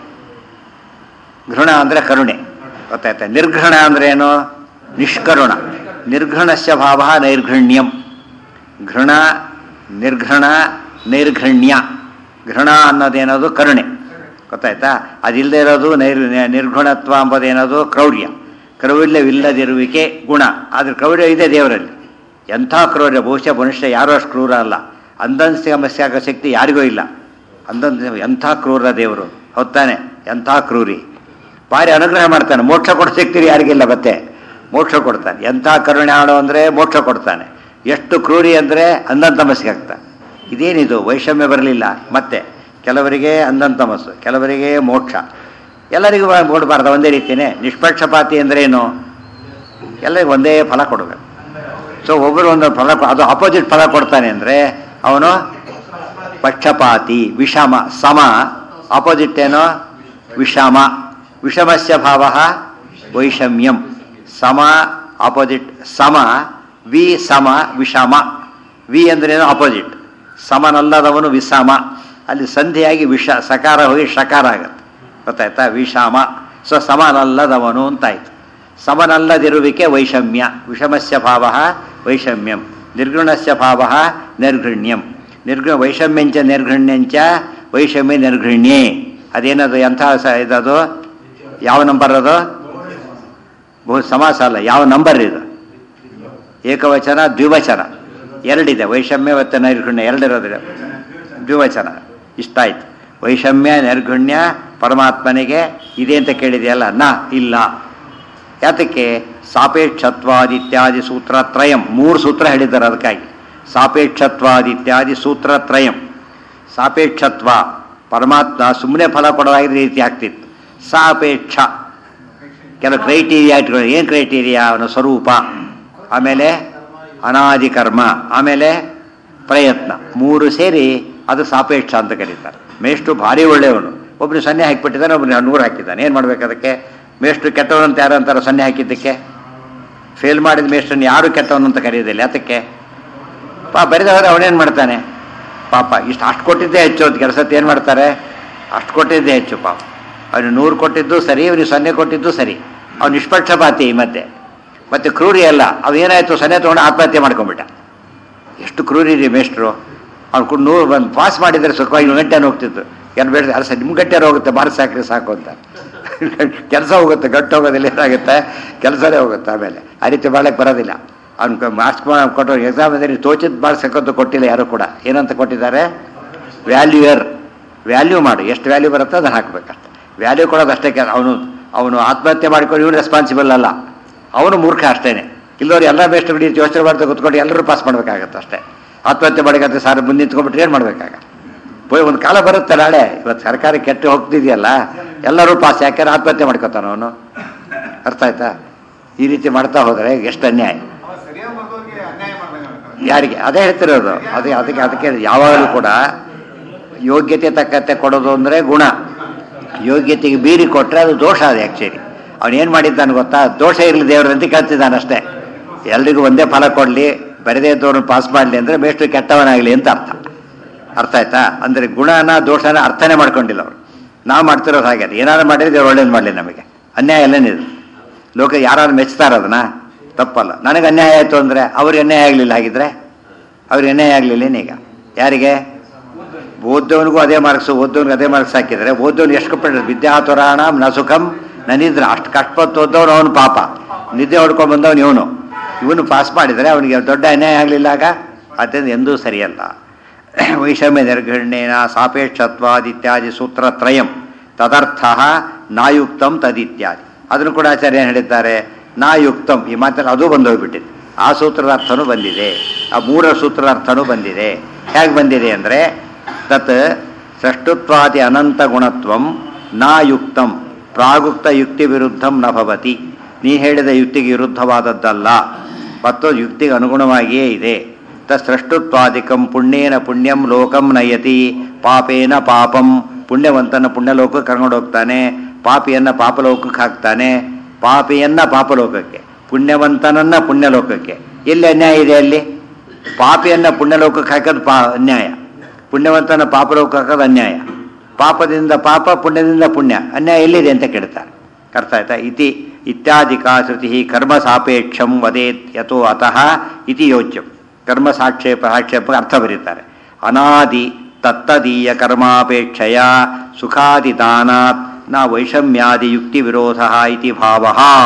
ಘೃಣ ಅಂದರೆ ಕರುಣೆ, ಗೊತ್ತಾಯ್ತಾ? ನಿರ್ಘೃಣ ಅಂದ್ರೇನು? ನಿಷ್ಕರುಣ. ನಿರ್ಘೃಣಸ್ಯ ಭಾವ ನೈರ್ಘೃಣ್ಯಂ. ಘೃಣ, ನಿರ್ಘೃಣ, ನೈರ್ಘೃಣ್ಯ. ಘೃಣ ಅನ್ನೋದೇನದು? ಕರುಣೆ, ಗೊತ್ತಾಯ್ತಾ? ಅದಿಲ್ಲದೆ ಇರೋದು ನಿರ್ಗುಣತ್ವ ಎಂಬುದೇನದು? ಕ್ರೌರ್ಯ. ಕ್ರೌರ್ಯವಿಲ್ಲದಿರುವಿಕೆ ಗುಣ. ಆದರೆ ಕ್ರೌರ್ಯ ಇದೆ ದೇವರಲ್ಲಿ. ಎಂಥ ಕ್ರೌರ್ಯ! ಬಹುಶಃ ಮನುಷ್ಯ ಯಾರೂ ಅಷ್ಟು ಕ್ರೂರ ಅಲ್ಲ. ಅಂದಂತ ಸಮಸ್ಯೆ ಆಗೋ ಶಕ್ತಿ ಯಾರಿಗೂ ಇಲ್ಲ. ಎಂಥ ಕ್ರೂರ ದೇವರು, ಹೊತ್ತಾನೆ ಎಂಥ ಕ್ರೂರಿ. ಭಾರಿ ಅನುಗ್ರಹ ಮಾಡ್ತಾನೆ, ಮೋಕ್ಷ ಕೊಡೋ ಶಕ್ತಿ ಯಾರಿಗಿಲ್ಲ. ಮತ್ತೆ ಮೋಕ್ಷ ಕೊಡ್ತಾನೆ. ಎಂಥ ಕರುಣೆ ಆಡೋ ಅಂದರೆ ಮೋಕ್ಷ ಕೊಡ್ತಾನೆ. ಎಷ್ಟು ಕ್ರೂರಿ ಅಂದರೆ ಅಂದಂತಮಸ್ಸಿಗೆ ಆಗ್ತಾನೆ. ಇದೇನಿದು? ವೈಷಮ್ಯ ಬರಲಿಲ್ಲ. ಮತ್ತೆ ಕೆಲವರಿಗೆ ಅಂದಂತಮಸ್ಸು, ಕೆಲವರಿಗೆ ಮೋಕ್ಷ. ಎಲ್ಲರಿಗೂ ಕೊಡಬಾರ್ದು ಒಂದೇ ರೀತಿಯೇ. ನಿಷ್ಪಕ್ಷಪಾತಿ ಅಂದರೆ ಏನು? ಎಲ್ಲರಿಗೂ ಒಂದೇ ಫಲ ಕೊಡಬೇಕು. ಸೊ ಒಬ್ಬರು ಒಂದು ಫಲ, ಅದು ಅಪೋಸಿಟ್ ಫಲ ಕೊಡ್ತಾನೆ ಅಂದರೆ ಅವನು ಪಕ್ಷಪಾತಿ. ವಿಷಮ, ಸಮ ಆಪೋಸಿಟ್ ಏನೋ? ವಿಷಮ. ವಿಷಮಸ್ಯ ಭಾವ ವೈಷಮ್ಯಂ. ಸಮ ಆಪೋಸಿಟ್ ಸಮ. ವಿ ಸಮ ವಿಷಮ. ವಿ ಅಂದ್ರೇನು? ಆಪೋಸಿಟ್. ಸಮನಲ್ಲದವನು ವಿಷಮ. ಅಲ್ಲಿ ಸಂಧಿಯಾಗಿ ವಿಷ ಸಕಾರ ಹೋಗಿ ಶಕಾರ ಆಗುತ್ತೆ, ಗೊತ್ತಾಯ್ತಾ? ವಿಷಮ. ಸೊ ಸಮನಲ್ಲದವನು ಅಂತಾಯ್ತು. ಸಮನಲ್ಲದಿರುವಿಕೆ ವೈಷಮ್ಯ. ವಿಷಮಸ್ಯ ಭಾವ ವೈಷಮ್ಯಂ. ನಿರ್ಗುಣಸ್ಯ ಭಾವ ನಿರ್ಘೃಣ್ಯಂ. ವೈಷಮ್ಯಂಚ ನಿರ್ಘೃಣ್ಯಂಚ ವೈಷಮ್ಯ ನಿರ್ಘೃಣ್ಯೇ. ಅದೇನದು? ಎಂಥ ಇದದು? ಯಾವ ನಂಬರ್ ಅದು? ಬಹು ಸಮಾಸ ಅಲ್ಲ, ಯಾವ ನಂಬರ್ ಇದು? ಏಕವಚನ ದ್ವಿವಚನ ಎರಡಿದೆ. ವೈಷಮ್ಯ ಮತ್ತು ನೈರ್ಗುಣ್ಯ ಎರಡಿರೋದಿದೆ, ದ್ವಿವಚನ. ಇಷ್ಟ ಆಯ್ತು. ವೈಷಮ್ಯ ನೈರ್ಗುಣ್ಯ ಪರಮಾತ್ಮನಿಗೆ ಇದೆ ಅಂತ ಕೇಳಿದೆಯಲ್ಲ? ಇಲ್ಲ. ಯಾತಕ್ಕೆ? ಸಾಪೇಕ್ಷತ್ವಾದಿತ್ಯಾದಿ ಸೂತ್ರತ್ರಯಂ. ಮೂರು ಸೂತ್ರ ಹೇಳಿದ್ದಾರೆ ಅದಕ್ಕಾಗಿ. ಸಾಪೇಕ್ಷತ್ವಾದಿತ್ಯಾದಿ ಸೂತ್ರತ್ರಯಂ. ಸಾಪೇಕ್ಷತ್ವ, ಪರಮಾತ್ಮ ಸುಮ್ಮನೆ ಫಲ ಕೊಡೋದಾಗಿದ್ರೆ ರೀತಿ ಆಗ್ತಿತ್ತು. ಸಾಪೇಕ್ಷ, ಕೆಲವು ಕ್ರೈಟೀರಿಯಾ ಇಟ್ಕೊಳ್ಳಿ. ಏನು ಕ್ರೈಟೀರಿಯಾ? ಅವನ ಸ್ವರೂಪ, ಆಮೇಲೆ ಅನಾದಿ ಕರ್ಮ, ಆಮೇಲೆ ಪ್ರಯತ್ನ, ಮೂರು ಸೇರಿ ಅದು ಸಾಪೇಕ್ಷ ಅಂತ ಕರೀತಾರೆ. ಮೇಷ್ಟು ಭಾರಿ ಒಳ್ಳೆಯವನು, ಒಬ್ಬನು ಸೊನ್ನೆ ಹಾಕಿಬಿಟ್ಟಿದ್ದಾನೆ, ಒಬ್ಬನು 100 ಹಾಕಿದ್ದಾನೆ. ಏನು ಮಾಡ್ಬೇಕು ಅದಕ್ಕೆ? ಮೇಷ್ಟು ಕೆಟ್ಟವನಂತ ಯಾರು ಅಂತಾರೆ ಸೊನ್ನೆ ಹಾಕಿದ್ದಕ್ಕೆ? ಫೇಲ್ ಮಾಡಿದ ಮೇಷ್ಟನ್ನು ಯಾರು ಕೆಟ್ಟವನಂತ ಕರೆಯೋದಿಲ್ಲ. ಅದಕ್ಕೆ ಬರೆದವರು ಅವನೇನು ಮಾಡ್ತಾನೆ ಪಾಪ? ಅಷ್ಟು ಕೊಟ್ಟಿದ್ದೇ ಹೆಚ್ಚು ಅಂತ ಕೆಲಸಕ್ಕೆ ಏನು ಮಾಡ್ತಾರೆ? ಅಷ್ಟು ಕೊಟ್ಟಿದ್ದೇ ಹೆಚ್ಚು ಪಾಪ. ಅವನು 100 ಕೊಟ್ಟಿದ್ದು ಸರಿ, ಅವನಿಗೆ 0 ಕೊಟ್ಟಿದ್ದು ಸರಿ. ಅವನು ನಿಷ್ಪಕ್ಷಪಾತಿ. ಮತ್ತೆ ಕ್ರೂರಿ ಅಲ್ಲ. ಅವೇನಾಯಿತು? 0 ತೊಗೊಂಡು ಆತ್ಮಹತ್ಯೆ ಮಾಡ್ಕೊಂಡ್ಬಿಟ್ಟ. ಎಷ್ಟು ಕ್ರೂರಿ ರೀ ಮೇಷ್ಟ್ರು! ಅವ್ನು 100 ಬಂದು ಪಾಸ್ ಮಾಡಿದರೆ ಸುಖವಾಗಿ 1 ಗಂಟೆ ಹೋಗ್ತಿತ್ತು. ಏನು ಬೇಡ ಅಲ್ಲ ಸರ್, ನಿಮ್ಮ ಗಂಟೆ ಹೋಗುತ್ತೆ, ಮಾರ್ಕ್ಸ್ ಹಾಕ್ರಿ ಸಾಕು ಅಂತ. ಕೆಲಸ ಹೋಗುತ್ತೆ, ಗಟ್ಟು ಹೋಗೋದಿಲ್ಲ. ಏನಾಗುತ್ತೆ? ಕೆಲಸನೇ ಹೋಗುತ್ತೆ. ಆಮೇಲೆ ಆ ರೀತಿ ಮಾಡಕ್ಕೆ ಬರೋದಿಲ್ಲ. ಅವ್ನು ಮಾರ್ಕ್ಸ್ ಕೊಟ್ಟು ಎಕ್ಸಾಮ್ ಅಂದರೆ ತೋಚಿದ ಮಾರ್ಕ್ಸ್ ಹಾಕೋದು ಕೊಟ್ಟಿಲ್ಲ ಯಾರು ಕೂಡ. ಏನಂತ ಕೊಟ್ಟಿದ್ದಾರೆ? ವ್ಯಾಲ್ಯೂಯರ್. ವ್ಯಾಲ್ಯೂ ಮಾಡು, ಎಷ್ಟು ವ್ಯಾಲ್ಯೂ ಬರುತ್ತೋ ಅದನ್ನು ಹಾಕ್ಬೇಕಷ್ಟೆ. ವ್ಯಾಲ್ಯೂ ಕೊಡೋದು ಅಷ್ಟೇ. ಅವನು ಆತ್ಮಹತ್ಯೆ ಮಾಡಿಕೊಂಡು ಇವನು ರೆಸ್ಪಾನ್ಸಿಬಲ್ ಅಲ್ಲ, ಅವನು ಮೂರ್ಖ ಅಷ್ಟೇ. ಇಲ್ಲವ್ರು ಎಲ್ಲ ಬೆಸ್ಟ್ ಬಿಡಿ ಯೋಚನೆ ಮಾಡ್ತಾ ಕೂತ್ಕೊಂಡು ಎಲ್ಲರೂ ಪಾಸ್ ಮಾಡಬೇಕಾಗತ್ತೆ ಅಷ್ಟೇ. ಆತ್ಮಹತ್ಯೆ ಮಾಡಿಕಂತ ಸಾರ್ ಮುಂದೆ ನಿಂತ್ಕೊಂಡ್ಬಿಟ್ರೆ ಏನು ಮಾಡಬೇಕಾಗ? ಒಂದು ಕಾಲ ಬರುತ್ತೆ ನಾಳೆ. ಇವತ್ತು ಸರ್ಕಾರ ಕೆಟ್ಟು ಹೋಗ್ತಿದೆಯಲ್ಲ, ಎಲ್ಲರೂ ಪಾಸ್. ಯಾಕೆಂದ್ರೆ ಆತ್ಮಹತ್ಯೆ ಮಾಡ್ಕೊತಾನ ಅವನು. ಅರ್ಥ ಆಯ್ತಾ? ಈ ರೀತಿ ಮಾಡ್ತಾ ಹೋದರೆ ಎಷ್ಟು ಅನ್ಯಾಯ. ಯಾರಿಗೆ? ಅದೇ ಹೇಳ್ತಿರೋದು. ಅದಕ್ಕೆ ಯಾವಾಗಲೂ ಕೂಡ ಯೋಗ್ಯತೆ ತಕ್ಕಂತೆ ಕೊಡೋದು ಅಂದರೆ ಗುಣ. ಯೋಗ್ಯತೆಗೆ ಮೀರಿ ಕೊಟ್ಟರೆ ಅದು ದೋಷ. ಅದು ಆ್ಯಕ್ಚುಲಿ ಅವನೇನು ಮಾಡಿದ್ದಾನೆ ಗೊತ್ತಾ? ದೋಷ ಇರಲಿ ದೇವರಂತ ಕೇಳ್ತಿದ್ದಾನೆ ಅಷ್ಟೇ. ಎಲ್ರಿಗೂ ಒಂದೇ ಫಲ ಕೊಡಲಿ, ಬರದೇ ಇದ್ದವ್ರನ್ನ ಪಾಸ್ ಮಾಡಲಿ ಅಂದರೆ ಬೇಷ್ಟು ಕೆಟ್ಟವನಾಗಲಿ ಅಂತ ಅರ್ಥ ಆಯ್ತಾ? ಅಂದರೆ ಗುಣನ ದೋಷನ ಅರ್ಥನೇ ಮಾಡ್ಕೊಂಡಿಲ್ಲ ಅವರು. ನಾವು ಮಾಡ್ತಿರೋದು ಹಾಗೆ. ಏನಾದ್ರು ಮಾಡಿದ್ರೆ ದೇವ್ರು ಒಳ್ಳೇದು ಮಾಡಲಿ. ನಮಗೆ ಅನ್ಯಾಯ ಎಲ್ಲೇನಿದೆ? ಲೋಕ ಯಾರು ಮೆಚ್ತಾರ? ತಪ್ಪಲ್ಲ. ನನಗೆ ಅನ್ಯಾಯ ಆಯಿತು ಅಂದರೆ ಅವ್ರಿಗೆ ಅನ್ಯಾಯ ಆಗಲಿಲ್ಲ. ಹಾಗಿದ್ರೆ ಅವ್ರಿಗೆ ಅನ್ಯಾಯ ಆಗಲಿಲ್ಲ. ಏನೀಗ ಯಾರಿಗೆ? ಓದ್ದವನಿಗೂ ಅದೇ ಮಾರ್ಕ್ಸು, ಓದ್ದವನಿಗೆ ಅದೇ ಮಾರ್ಕ್ಸ್ ಹಾಕಿದರೆ ಓದ್ದವನು ಎಷ್ಟು ಕಷ್ಟ. ವಿದ್ಯಾತುರಾಣ ನ ಸುಖಂ ನನಿದ್ರೆ. ಅಷ್ಟು ಕಷ್ಟಪಟ್ಟು ಓದ್ದವನು ಅವನು ಪಾಪ. ನಿದ್ದೆ ಹೊಡ್ಕೊಂಡು ಬಂದವನು ಇವನು ಪಾಸ್ ಮಾಡಿದರೆ ಅವನಿಗೆ ದೊಡ್ಡ ಅನ್ಯಾಯ ಆಗಲಿಲ್ಲ. ಆಗ ಅದರಿಂದ ಎಂದೂ ಸರಿಯಲ್ಲ. ವೈಷಮ್ಯ ನಿರ್ಗಣ್ಯೇನ ಸಾಪೇಕ್ಷತ್ವಾದಿತ್ಯಾದಿ ಸೂತ್ರತ್ರಯಂ ತದರ್ಥ ನಾಯುಕ್ತಂ ತದಿತ್ಯಾದಿ. ಅದನ್ನು ಕೂಡ ಆಚಾರ್ಯ ಏನು ಹೇಳಿದ್ದಾರೆ, ನಾಯುಕ್ತಂ ಈ ಮಾತಲ್ಲಿ ಅದು ಬಂದೋಗ್ಬಿಟ್ಟಿದೆ. ಆ ಸೂತ್ರದ ಅರ್ಥನೂ ಬಂದಿದೆ, ಆ ಮೂರರ ಸೂತ್ರದ ಅರ್ಥನೂ ಬಂದಿದೆ. ಹೇಗೆ ಬಂದಿದೆ ಅಂದರೆ ತತ್ ಸೃಷ್ಟುತ್ವಾದಿ ಅನಂತ ಗುಣತ್ವಂ ನಾಯುಕ್ತಂ ಪ್ರಾಗುಕ್ತ ಯುಕ್ತಿ ವಿರುದ್ಧಂ ನ ಭವತಿ. ನೀ ಹೇಳಿದ ಯುಕ್ತಿಗೆ ವಿರುದ್ಧವಾದದ್ದಲ್ಲ ಮತ್ತು ಯುಕ್ತಿಗೆ ಅನುಗುಣವಾಗಿಯೇ ಇದೆ. ಸೃಷ್ಟುತ್ವಾದಿಕಂ ಪುಣ್ಯೇನ ಪುಣ್ಯಂ ಲೋಕಂ ನಯತಿ ಪಾಪೇನ ಪಾಪಂ. ಪುಣ್ಯವಂತನ ಪುಣ್ಯಲೋಕಕ್ಕೆ ಕರ್ಕೊಂಡು ಹೋಗ್ತಾನೆ, ಪಾಪಿಯನ್ನು ಪಾಪಲೋಕಕ್ಕೆ ಹಾಕ್ತಾನೆ, ಪಾಪಿಯನ್ನು ಪಾಪಲೋಕಕ್ಕೆ, ಪುಣ್ಯವಂತನನ್ನ ಪುಣ್ಯಲೋಕಕ್ಕೆ. ಎಲ್ಲಿ ಅನ್ಯಾಯ ಇದೆ? ಅಲ್ಲಿ ಪಾಪಿಯನ್ನು ಪುಣ್ಯಲೋಕಕ್ಕೆ ಹಾಕೋದು ಅನ್ಯಾಯ, ಪುಣ್ಯವಂತನ ಪಾಪಲೋಕಕ್ಕೆ ಹಾಕೋದು ಅನ್ಯಾಯ. ಪಾಪದಿಂದ ಪಾಪ, ಪುಣ್ಯದಿಂದ ಪುಣ್ಯ, ಅನ್ಯಾಯ ಎಲ್ಲಿದೆ ಅಂತ ಕೇಳ್ತಾರೆ. ಅರ್ಥ ಆಯ್ತಾ? ಇತಿ ಇತ್ಯಾದಿಕಾ ಶ್ರುತಿ ಕರ್ಮ ಸಾಪೇಕ್ಷಂ ವದೇತ್ ಯಥೋ ಅತಃ ಇತಿ ಯೋಚ್ಯಂ. ಕರ್ಮ ಸಾಕ್ಷೇಪ ಅರ್ಥ ಬರೀತಾರೆ. ಅನಾದಿ ತತ್ತದೀಯ ಕರ್ಮಾಪೇಕ್ಷೆಯ ಸುಖಾದಿದಾನಾತ್ ನ ವೈಷಮ್ಯಾದಿ ಯುಕ್ತಿ ವಿರೋಧ ಇತಿ ಭಾವ.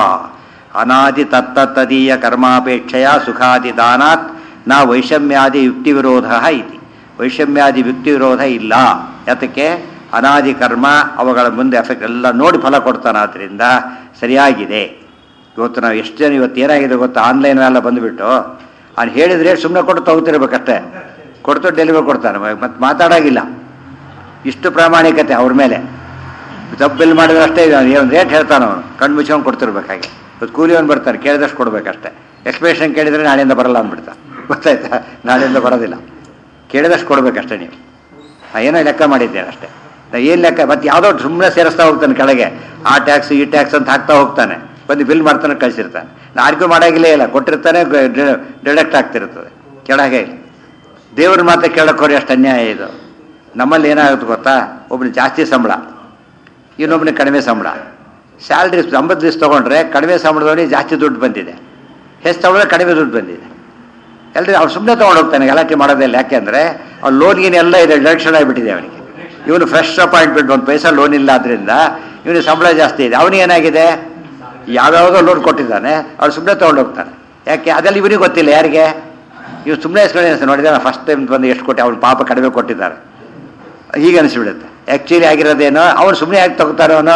ಅನಾದಿ ತತ್ತದೀಯ ಕರ್ಮಾಪೇಕ್ಷೆಯ ಸುಖಾದಿದಾನಾತ್ ನ ವೈಷಮ್ಯಾದಿ ಯುಕ್ತಿ ವಿರೋಧ ಇತಿ. ವೈಷಮ್ಯಾದಿ ಯುಕ್ತಿ ವಿರೋಧ ಇಲ್ಲ. ಯಾತಕ್ಕೆ? ಅನಾದಿ ಕರ್ಮ ಅವುಗಳ ಮುಂದೆ ಎಫೆಕ್ಟ್ ಎಲ್ಲ ನೋಡಿ ಫಲ ಕೊಡ್ತಾನಾದ್ರಿಂದ ಸರಿಯಾಗಿದೆ. ಇವತ್ತು ನಾವು ಎಷ್ಟು ಜನ ಇವತ್ತು ಏನಾಗಿದೆ ಗೊತ್ತಾ, ಆನ್ಲೈನ್ ಎಲ್ಲ ಬಂದುಬಿಟ್ಟು ಅವ್ನು ಹೇಳಿದರೆ ಸುಮ್ಮನೆ ಕೊಟ್ಟು ತಗೋತಿರ್ಬೇಕಷ್ಟೇ, ಕೊಡ್ತು ಡೆಲಿವರಿ ಕೊಡ್ತಾನೆ, ಮತ್ತು ಮಾತಾಡೋಗಿಲ್ಲ. ಇಷ್ಟು ಪ್ರಾಮಾಣಿಕತೆ ಅವ್ರ ಮೇಲೆ. ತಪ್ಪು ಬಿಲ್ ಮಾಡಿದ್ರೆ ಅಷ್ಟೇ, ಒಂದು ರೇಟ್ ಹೇಳ್ತಾನೆ ಅವನು, ಕಣ್ಣು ಮುಚ್ಕೊಂಡು ಕೊಡ್ತಿರ್ಬೇಕಾಗಿ. ಇವತ್ತು ಕೂಲಿಯವನು ಬರ್ತಾನೆ, ಕೇಳಿದಷ್ಟು ಕೊಡಬೇಕಷ್ಟೇ. ಎಕ್ಸ್ಪ್ಲೇಷನ್ ಕೇಳಿದರೆ ನಾಳೆಯಿಂದ ಬರಲ್ಲ ಅಂದ್ಬಿಡ್ತಾ, ಗೊತ್ತಾಯ್ತಾ? ನಾಳೆಯಿಂದ ಬರೋದಿಲ್ಲ, ಕೇಳಿದಷ್ಟು ಕೊಡಬೇಕಷ್ಟೇ. ನೀವು ಏನೋ ಲೆಕ್ಕ ಮಾಡಿದ್ದೇನೆ ಅಷ್ಟೇ. ಏನು ಲೆಕ್ಕ? ಮತ್ತು ಯಾವುದೋ ಸುಮ್ಮನೆ ಸೇರಿಸ್ತಾ ಹೋಗ್ತಾನೆ ಕೆಳಗೆ, ಆ ಟ್ಯಾಕ್ಸ್ ಈ ಟ್ಯಾಕ್ಸ್ ಅಂತ ಹಾಕ್ತಾ ಹೋಗ್ತಾನೆ, ಬಂದು ಬಿಲ್ ಮಾಡ್ತಾನೆ ಕಳಿಸಿರ್ತಾನೆ. ನಾ ಆರ್ಗ್ಯೂ ಮಾಡೋಗಿಲ್ಲೇ ಇಲ್ಲ, ಕೊಟ್ಟಿರ್ತಾನೆ, ಡಿಡಕ್ಟ್ ಆಗ್ತಿರ್ತದೆ ಕೆಳಗೆ. ದೇವ್ರ ಮಾತ್ರ ಕೇಳೋಕ್ಕೋರಿ ಅಷ್ಟು ಅನ್ಯಾಯ ಇದು. ನಮ್ಮಲ್ಲಿ ಏನಾಗುತ್ತೆ ಗೊತ್ತಾ, ಒಬ್ಬನು ಜಾಸ್ತಿ ಸಂಬಳ, ಇನ್ನೊಬ್ಬನಿಗೆ ಕಡಿಮೆ ಸಂಬಳ. ಸ್ಯಾಲ್ರಿ 50 ದಿವಸ ತೊಗೊಂಡ್ರೆ ಕಡಿಮೆ ಸಂಬಳದವನಿಗೆ ಜಾಸ್ತಿ ದುಡ್ಡು ಬಂದಿದೆ, ಹೆಚ್ಚು ತೊಗೊಂಡ್ರೆ ಕಡಿಮೆ ದುಡ್ಡು ಬಂದಿದೆ. ಎಲ್ಲರೂ ಅವ್ನು ಸುಮ್ಮನೆ ತೊಗೊಂಡು ಹೋಗ್ತಾನೆ, ಗಲಾಟೆ ಮಾಡೋದಿಲ್ಲ. ಯಾಕೆಂದರೆ ಅವ್ನು ಲೋನ್ಗೇನೆಲ್ಲ ಇದೆ, ಡಿಡಕ್ಷನ್ ಆಗಿಬಿಟ್ಟಿದೆ ಅವನಿಗೆ. ಇವನು ಫ್ರೆಶ್ ಅಪಾಯಿಂಟ್ಮೆಂಟ್, ಒಂದು ಪೈಸಾ ಲೋನ್ ಇಲ್ಲ, ಆದ್ದರಿಂದ ಇವನಿಗೆ ಸಂಬಳ ಜಾಸ್ತಿ ಇದೆ. ಅವನಿಗೆ ಏನಾಗಿದೆ, ಯಾವ್ಯಾವುದೋ ಲೋನ್ ಕೊಟ್ಟಿದ್ದಾನೆ, ಅವ್ರು ಸುಮ್ಮನೆ ತೊಗೊಂಡು ಹೋಗ್ತಾನೆ. ಯಾಕೆ? ಅದೆಲ್ಲ ಇವನಿಗೆ ಗೊತ್ತಿಲ್ಲ. ಯಾರಿಗೆ? ಇವು ಸುಮ್ಮನೆ ಎಸ್ಕೊಂಡು ನೋಡಿದ್ರೆ ಫಸ್ಟ್ ಟೈಮ್ ಬಂದು ಎಷ್ಟು ಕೊಟ್ಟು ಅವ್ನು ಪಾಪ ಕಡಿಮೆ ಕೊಟ್ಟಿದ್ದಾರೆ ಹೀಗೆ ಅನಿಸ್ಬಿಡುತ್ತೆ. ಆ್ಯಕ್ಚುಲಿ ಆಗಿರೋದೇನೋ ಅವ್ನು ಸುಮ್ಮನೆ ಯಾಕೆ ತಗೋತಾರೋ ಅವನು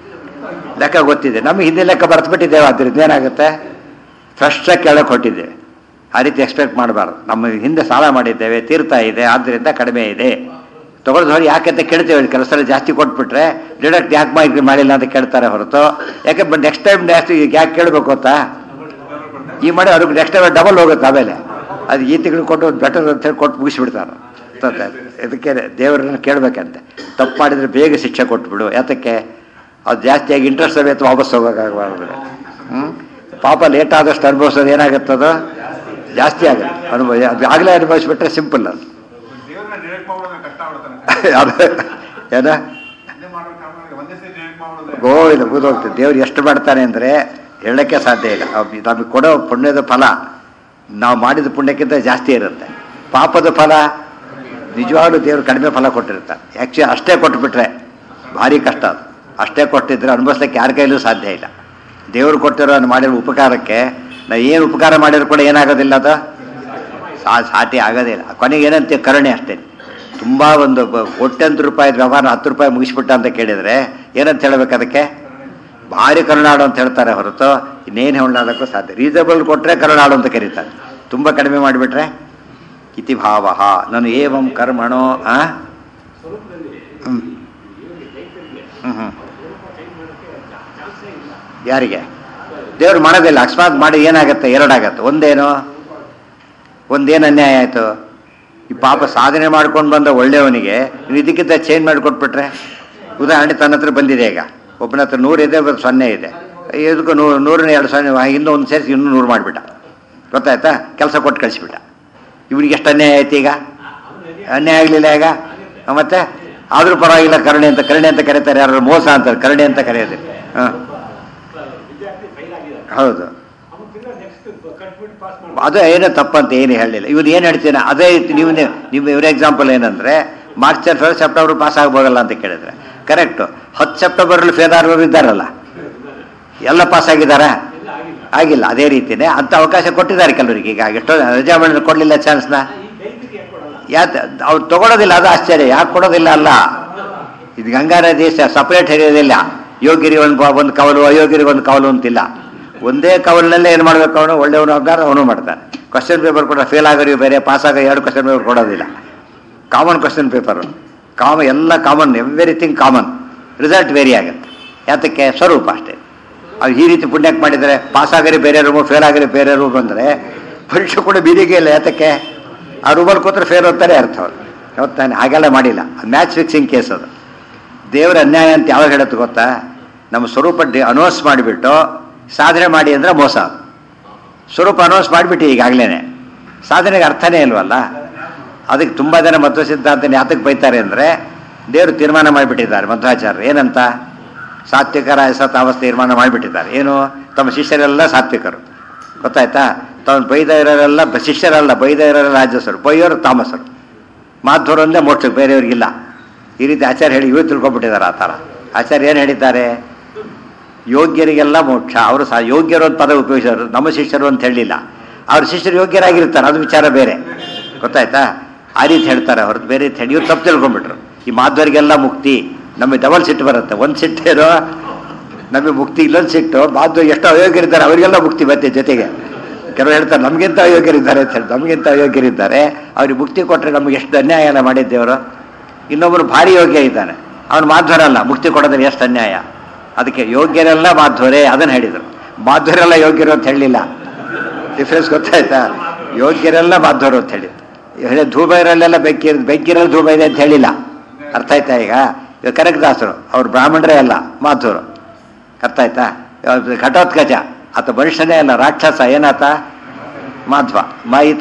ಲೆಕ್ಕ ಗೊತ್ತಿದೆ. ನಮಗೆ ಹಿಂದೆ ಲೆಕ್ಕ ಬರೆದ್ಬಿಟ್ಟಿದ್ದೇವೆ, ಆದ್ದರಿಂದ ಏನಾಗುತ್ತೆ, ಫ್ರೆಶ್ಶಾಗಿ ಕೇಳೋಕೆ ಹೊಟ್ಟಿದ್ದೇವೆ. ಆ ರೀತಿ ಎಕ್ಸ್ಪೆಕ್ಟ್ ಮಾಡಬಾರ್ದು. ನಮ್ಮ ಹಿಂದೆ ಸಾಲ ಮಾಡಿದ್ದೇವೆ, ತೀರ್ತಾ ಇದೆ, ಆದ್ದರಿಂದ ಕಡಿಮೆ ಇದೆ. ತೊಗೊಳ್ದವ್ರು ಯಾಕೆ ಅಂತ ಕೇಳ್ತೇವೆ. ಕೆಲಸ ಜಾಸ್ತಿ ಕೊಟ್ಬಿಟ್ರೆ ಡಿಡಕ್ಟ್ ಯಾಕೆ ಮಾಡಿಲ್ಲ ಅಂತ ಕೇಳ್ತಾರೆ ಹೊರತು, ಯಾಕೆ ನೆಕ್ಸ್ಟ್ ಟೈಮ್ ಜಾಸ್ತಿ ಯಾಕೆ ಕೇಳಬೇಕು ಗೊತ್ತಾ, ಈ ಮಾಡಿ ಅವ್ರಿಗೆ ನೆಕ್ಸ್ಟ್ ಟೈಮ್ ಡಬಲ್ ಹೋಗುತ್ತೆ. ಆಮೇಲೆ ಅದು ಈ ತಿಂಗಳು ಕೊಟ್ಟು ಬೆಟರ್ ಅಂತ ಹೇಳಿ ಕೊಟ್ಟು ಮುಗಿಸ್ಬಿಡ್ತಾರೆ. ಇದಕ್ಕೆ ದೇವರನ್ನು ಕೇಳಬೇಕಂತೆ. ತಪ್ಪು ಮಾಡಿದರೆ ಬೇಗ ಶಿಕ್ಷೆ ಕೊಟ್ಬಿಡು. ಯಾತಕ್ಕೆ? ಅದು ಜಾಸ್ತಿಯಾಗಿ ಇಂಟ್ರೆಸ್ಟ್ ಸಮೇತ ವಾಪಸ್ ಹೋಗೋಕ್ಕಾಗಬಾರ್ದು. ಪಾಪ ಲೇಟ್ ಆದಷ್ಟು ಅನುಭವಿಸೋದು ಏನಾಗುತ್ತದೋ ಜಾಸ್ತಿ ಆಗುತ್ತೆ. ಆಗಲೇ ಅನುಭವಿಸ್ಬಿಟ್ರೆ ಸಿಂಪಲ್. ಅದು ಏನ ಗೋವಿಂದ ಮುಗಿದೋಗ್ತದೆ. ದೇವ್ರು ಎಷ್ಟು ಮಾಡ್ತಾನೆ ಅಂದರೆ ಹೇಳೋಕ್ಕೆ ಸಾಧ್ಯ ಇಲ್ಲ. ನಮಗೆ ಕೊಡೋ ಪುಣ್ಯದ ಫಲ ನಾವು ಮಾಡಿದ ಪುಣ್ಯಕ್ಕಿಂತ ಜಾಸ್ತಿ ಇರುತ್ತೆ. ಪಾಪದ ಫಲ ನಿಜವಾಗ್ಲೂ ದೇವರು ಕಡಿಮೆ ಫಲ ಕೊಟ್ಟಿರ್ತಾರೆ. ಆ್ಯಕ್ಚುಲಿ ಅಷ್ಟೇ ಕೊಟ್ಬಿಟ್ರೆ ಭಾರಿ ಕಷ್ಟ. ಅದು ಅಷ್ಟೇ ಕೊಟ್ಟಿದ್ರೆ ಅನುಭವಿಸ್ಲಿಕ್ಕೆ ಯಾರ ಕೈಲೂ ಸಾಧ್ಯ ಇಲ್ಲ. ದೇವರು ಕೊಟ್ಟಿರೋ ಮಾಡಿರೋ ಉಪಕಾರಕ್ಕೆ ನಾವು ಏನು ಉಪಕಾರ ಮಾಡಿದ್ರು ಕೂಡ ಏನಾಗೋದಿಲ್ಲ, ಅದು ಸಾಟಿ ಆಗೋದೇ ಇಲ್ಲ. ಕೊನೆಗೆ ಏನಂತೀವಿ, ಕರುಣೆ ಅಷ್ಟೇ. ತುಂಬ ಒಂದು ಕೋಟ್ಯಂತರ ರೂಪಾಯಿ ವ್ಯವಹಾರ 10 ರೂಪಾಯಿ ಮುಗಿಸ್ಬಿಟ್ಟ ಅಂತ ಕೇಳಿದರೆ ಏನಂತ ಹೇಳಬೇಕು, ಅದಕ್ಕೆ ಭಾರಿ ಕರುಣಾಡು ಅಂತ ಹೇಳ್ತಾರೆ ಹೊರತು ಇನ್ನೇನು ಹೇಳೋದಕ್ಕೂ ಸಾಧ್ಯ. ರೀಸನಬಲ್ ಕೊಟ್ಟರೆ ಕರುಣಾಡು ಅಂತ ಕರೀತಾರೆ, ತುಂಬ ಕಡಿಮೆ ಮಾಡಿಬಿಟ್ರೆ ಇತಿ ಭಾವ. ನಾನು ಏವಂ ಕರ್ಮಣೋ ಯಾರಿಗೆ ದೇವ್ರು ಮಾಡೋದಿಲ್ಲ. ಅಕಸ್ಮಾತ್ ಮಾಡಿ ಏನಾಗುತ್ತೆ, ಎರಡಾಗತ್ತೆ. ಒಂದೇನು ಅನ್ಯಾಯ ಆಯಿತು, ಈ ಪಾಪ ಸಾಧನೆ ಮಾಡ್ಕೊಂಡು ಬಂದ ಒಳ್ಳೆಯವನಿಗೆ ಇದಕ್ಕಿಂತ ಚೇಂಜ್ ಮಾಡಿಕೊಟ್ಬಿಟ್ರೆ. ಉದಾಹರಣೆ ತನ್ನ ಹತ್ರ ಬಂದಿದೆ, ಈಗ ಒಬ್ಬನ ಹತ್ರ 100 ಇದೆ, 0 ಇದೆ. ಇದಕ್ಕೂ 100 2 0 ಇನ್ನೂ ಒಂದು ಸೇರಿಸಿ ಇನ್ನೂ 100 ಮಾಡಿಬಿಟ್ಟ. ಗೊತ್ತಾಯ್ತಾ? ಕೆಲಸ ಕೊಟ್ಟು ಕಳಿಸಿಬಿಟ್ಟ. ಇವನಿಗೆ ಎಷ್ಟು ಅನ್ಯಾಯ ಆಯ್ತು? ಈಗ ಅನ್ಯಾಯ ಆಗಲಿಲ್ಲ. ಈಗ ಮತ್ತೆ ಆದರೂ ಪರವಾಗಿಲ್ಲ, ಕರುಣೆ ಅಂತ ಕರೀತಾರೆ. ಯಾರು ಮೋಸ ಅಂತಾರೆ, ಕರುಣೆ ಅಂತ ಕರೆಯೋದು. ಹಾಂ, ಹೌದು. ಅದು ಏನೋ ತಪ್ಪಂತ ಏನು ಹೇಳಲಿಲ್ಲ. ಇವನು ಏನು ಹೇಳ್ತೀನಿ ಅದೇ ನೀವು ಇವ್ರ ಎಕ್ಸಾಂಪಲ್ ಏನಂದರೆ ಮಾರ್ಚ್ ಸೆಪ್ಟೆಂಬರ್ ಪಾಸ್ ಆಗ್ಬೋದಲ್ಲ ಅಂತ ಕೇಳಿದ್ರೆ ಕರೆಕ್ಟು. 10 ಸೆಪ್ಟೆಂಬರಲ್ಲಿ ಫೇಲ್ ಆಗೋರು ಇದ್ದಾರಲ್ಲ, ಎಲ್ಲ ಪಾಸ್ ಆಗಿದ್ದಾರಾ? ಆಗಿಲ್ಲ. ಅದೇ ರೀತಿಯೇ ಅಂಥ ಅವಕಾಶ ಕೊಟ್ಟಿದ್ದಾರೆ ಕೆಲವರಿಗೆ. ಈಗ ಎಷ್ಟೋ ರಜಾ ಮಾಡಿ ಕೊಡಲಿಲ್ಲ ಚಾನ್ಸ್ನ. ಅವ್ರು ತಗೊಳ್ಳೋದಿಲ್ಲ, ಅದು ಆಶ್ಚರ್ಯ. ಯಾಕೆ ಕೊಡೋದಿಲ್ಲ ಅಲ್ಲ, ಇದು ಗಂಗಾ ನದಿ ಸಪ್ರೇಟ್ ಇರೋದಿಲ್ಲ. ಯೋಗಿರಿ ಒಂದು ಕವಲು, ಅಯೋಗಿರಿಗೆ ಒಂದು ಕವಲು ಅಂತಿಲ್ಲ. ಒಂದೇ ಕವಲಿನಲ್ಲೇ ಏನು ಮಾಡಬೇಕು, ಅವನು ಒಳ್ಳೆಯವನು ಆಗ್ದಾರ ಅವನು ಮಾಡ್ತಾನೆ. ಕ್ವಶನ್ ಪೇಪರ್ ಕೂಡ ಫೇಲ್ ಆಗೋರಿಗೆ ಬೇರೆ, ಪಾಸ್ ಆಗೋ 2 ಕ್ವಶನ್ ಪೇಪರ್ ಕೊಡೋದಿಲ್ಲ. ಕಾಮನ್ ಕ್ವಶನ್ ಪೇಪರು ಎಲ್ಲ common, everything common, result vary ಆಗುತ್ತೆ. ಯಾತಕ್ಕೆ? ಸ್ವರೂಪ ಅಷ್ಟೇ. ಅವ್ರು ಈ ರೀತಿ ಪುಣ್ಯಕ್ಕೆ ಮಾಡಿದರೆ ಪಾಸ್ ಆಗರಿ ಬೇರೆ ರೂಮು, ಫೇಲ್ ಆಗರಿ ಬೇರೆ ರೂಮ್ ಅಂದರೆ ಪರೀಕ್ಷೆ ಕೂಡ ಬೀದಿಗೆ ಇಲ್ಲ. ಯಾತಕ್ಕೆ? ಆ ರೂಮಲ್ಲಿ ಕೂತ್ರೆ ಫೇಲ್ ಹೋಗ್ತಾರೆ ಅರ್ಥ. ಹೊತ್ತಾನೆ ಹಾಗೆಲ್ಲ ಮಾಡಿಲ್ಲ. ಮ್ಯಾಚ್ ಫಿಕ್ಸಿಂಗ್ ಕೇಸ್ ಅದು. ದೇವರ ಅನ್ಯಾಯ ಅಂತ ಯಾವಾಗ ಹೇಳುತ್ತೆ ಗೊತ್ತಾ? ನಮ್ಮ ಸ್ವರೂಪ ಅನೌನ್ಸ್ ಮಾಡಿಬಿಟ್ಟು ಸಾಧನೆ ಮಾಡಿ ಅಂದರೆ ಮೋಸ. ಸ್ವರೂಪ ಅನೌನ್ಸ್ ಮಾಡಿಬಿಟ್ಟು ಈಗಾಗಲೇ ಸಾಧನೆಗೆ ಅರ್ಥನೇ ಇಲ್ವಲ್ಲ. ಅದಕ್ಕೆ ತುಂಬ ಜನ ಮಧ್ವ ಸಿದ್ಧಾಂತನ ಯಾತಕ್ಕೆ ಬೈತಾರೆ ಅಂದರೆ, ದೇವರು ತೀರ್ಮಾನ ಮಾಡಿಬಿಟ್ಟಿದ್ದಾರೆ ಮಧ್ವಾಚಾರ್ಯರು. ಏನಂತ? ಸಾತ್ವಿಕ ರಾಜಸ ತಾಮಸ ತೀರ್ಮಾನ ಮಾಡಿಬಿಟ್ಟಿದ್ದಾರೆ. ಏನು? ತಮ್ಮ ಶಿಷ್ಯರೆಲ್ಲ ಸಾತ್ವಿಕರು, ಗೊತ್ತಾಯ್ತಾ? ತಾವು ಬೈದ ಇರೋರೆಲ್ಲ ಶಿಷ್ಯರಲ್ಲ, ಬೈದ ಇರೋರೆಲ್ಲ ರಾಜಸರು, ಬೈಯೋರು ತಾಮಸರು, ಮಾಧ್ವರು ಅಂದರೆ ಮೋಕ್ಷಕ್ಕೆ, ಬೇರೆಯವ್ರಿಗಿಲ್ಲ. ಈ ರೀತಿ ಆಚಾರ್ಯ ಹೇಳಿ ಇವರು ತಿಳ್ಕೊಂಡ್ಬಿಟ್ಟಿದ್ದಾರೆ. ಆ ಥರ ಆಚಾರ್ಯ ಏನು ಹೇಳಿದ್ದಾರೆ? ಯೋಗ್ಯರಿಗೆಲ್ಲ ಮೋಕ್ಷ. ಅವರು ಸಹ ಯೋಗ್ಯರು ಅಂತ ಪದ ಉಪಯೋಗಿಸೋರು, ನಮ್ಮ ಶಿಷ್ಯರು ಅಂತ ಹೇಳಲಿಲ್ಲ. ಅವ್ರ ಶಿಷ್ಯರು ಯೋಗ್ಯರಾಗಿರ್ತಾರೆ, ಅದು ವಿಚಾರ ಬೇರೆ, ಗೊತ್ತಾಯ್ತಾ? ಆ ರೀತಿ ಹೇಳ್ತಾರೆ ಹೊರತು ಬೇರೆ ರೀತಿ ಹೇಳಿ ಇವ್ರು ತಪ್ಪು ತಿಳ್ಕೊಂಡ್ಬಿಟ್ರು. ಈ ಮಾಧ್ವರಿಗೆಲ್ಲ ಮುಕ್ತಿ, ನಮಗೆ ಡಬಲ್ ಸಿಟ್ಟು ಬರುತ್ತೆ. ಒಂದು ಸಿಟ್ಟೇನೋ ನಮಗೆ ಮುಕ್ತಿ, ಇಲ್ಲೊಂದು ಸಿಟ್ಟು. ಮಾಧ್ವ ಎಷ್ಟು ಅಯೋಗ್ಯರಿದ್ದಾರೆ ಅವರಿಗೆಲ್ಲ ಮುಕ್ತಿ ಮತ್ತೆ ಜೊತೆಗೆ. ಕೆಲವರು ಹೇಳ್ತಾರೆ ನಮಗಿಂತ ಅಯೋಗ್ಯರಿದ್ದಾರೆ ಅಂತ ಹೇಳಿ. ನಮಗಿಂತ ಅಯೋಗ್ಯರಿದ್ದಾರೆ, ಅವ್ರಿಗೆ ಮುಕ್ತಿ ಕೊಟ್ಟರೆ ನಮಗೆ ಎಷ್ಟು ಅನ್ಯಾಯ ಎಲ್ಲ ಮಾಡಿದ್ದೇವರು. ಇನ್ನೊಬ್ಬರು ಭಾರಿ ಯೋಗ್ಯ ಇದ್ದಾನೆ, ಅವನು ಮಾಧ್ವರಲ್ಲ, ಮುಕ್ತಿ ಕೊಡೋದ್ರೆ ಎಷ್ಟು ಅನ್ಯಾಯ. ಅದಕ್ಕೆ ಯೋಗ್ಯರೆಲ್ಲ ಮಾಧ್ವರೇ ಅದನ್ನು ಹೇಳಿದರು. ಮಾಧ್ವರೆಲ್ಲ ಯೋಗ್ಯರು ಅಂತ ಹೇಳಲಿಲ್ಲ. ಡಿಫ್ರೆನ್ಸ್ ಗೊತ್ತಾಯ್ತಾ? ಯೋಗ್ಯರೆಲ್ಲ ಮಾಧ್ವರು ಅಂತ ಹೇಳಿದ್ದು. ಹೇಳಿ ಧೂಬೈರಲ್ಲೆಲ್ಲ ಬೆಂಕಿರಲ್ಲಿ ಧೂಬ ಇದೆ ಅಂತ ಹೇಳಿಲ್ಲ. ಅರ್ಥ ಆಯ್ತಾ? ಈಗ ಕನಕದಾಸರು ಅವ್ರು ಬ್ರಾಹ್ಮಣರೇ ಅಲ್ಲ, ಮಾಧ್ವರು. ಅರ್ಥ ಆಯ್ತಾ? ಘಟೋತ್ಕಚ ಆತ ಮನುಷ್ಯನೇ ಅಲ್ಲ, ರಾಕ್ಷಸ. ಏನಾತ? ಮಾಧ್ವ. ಈತ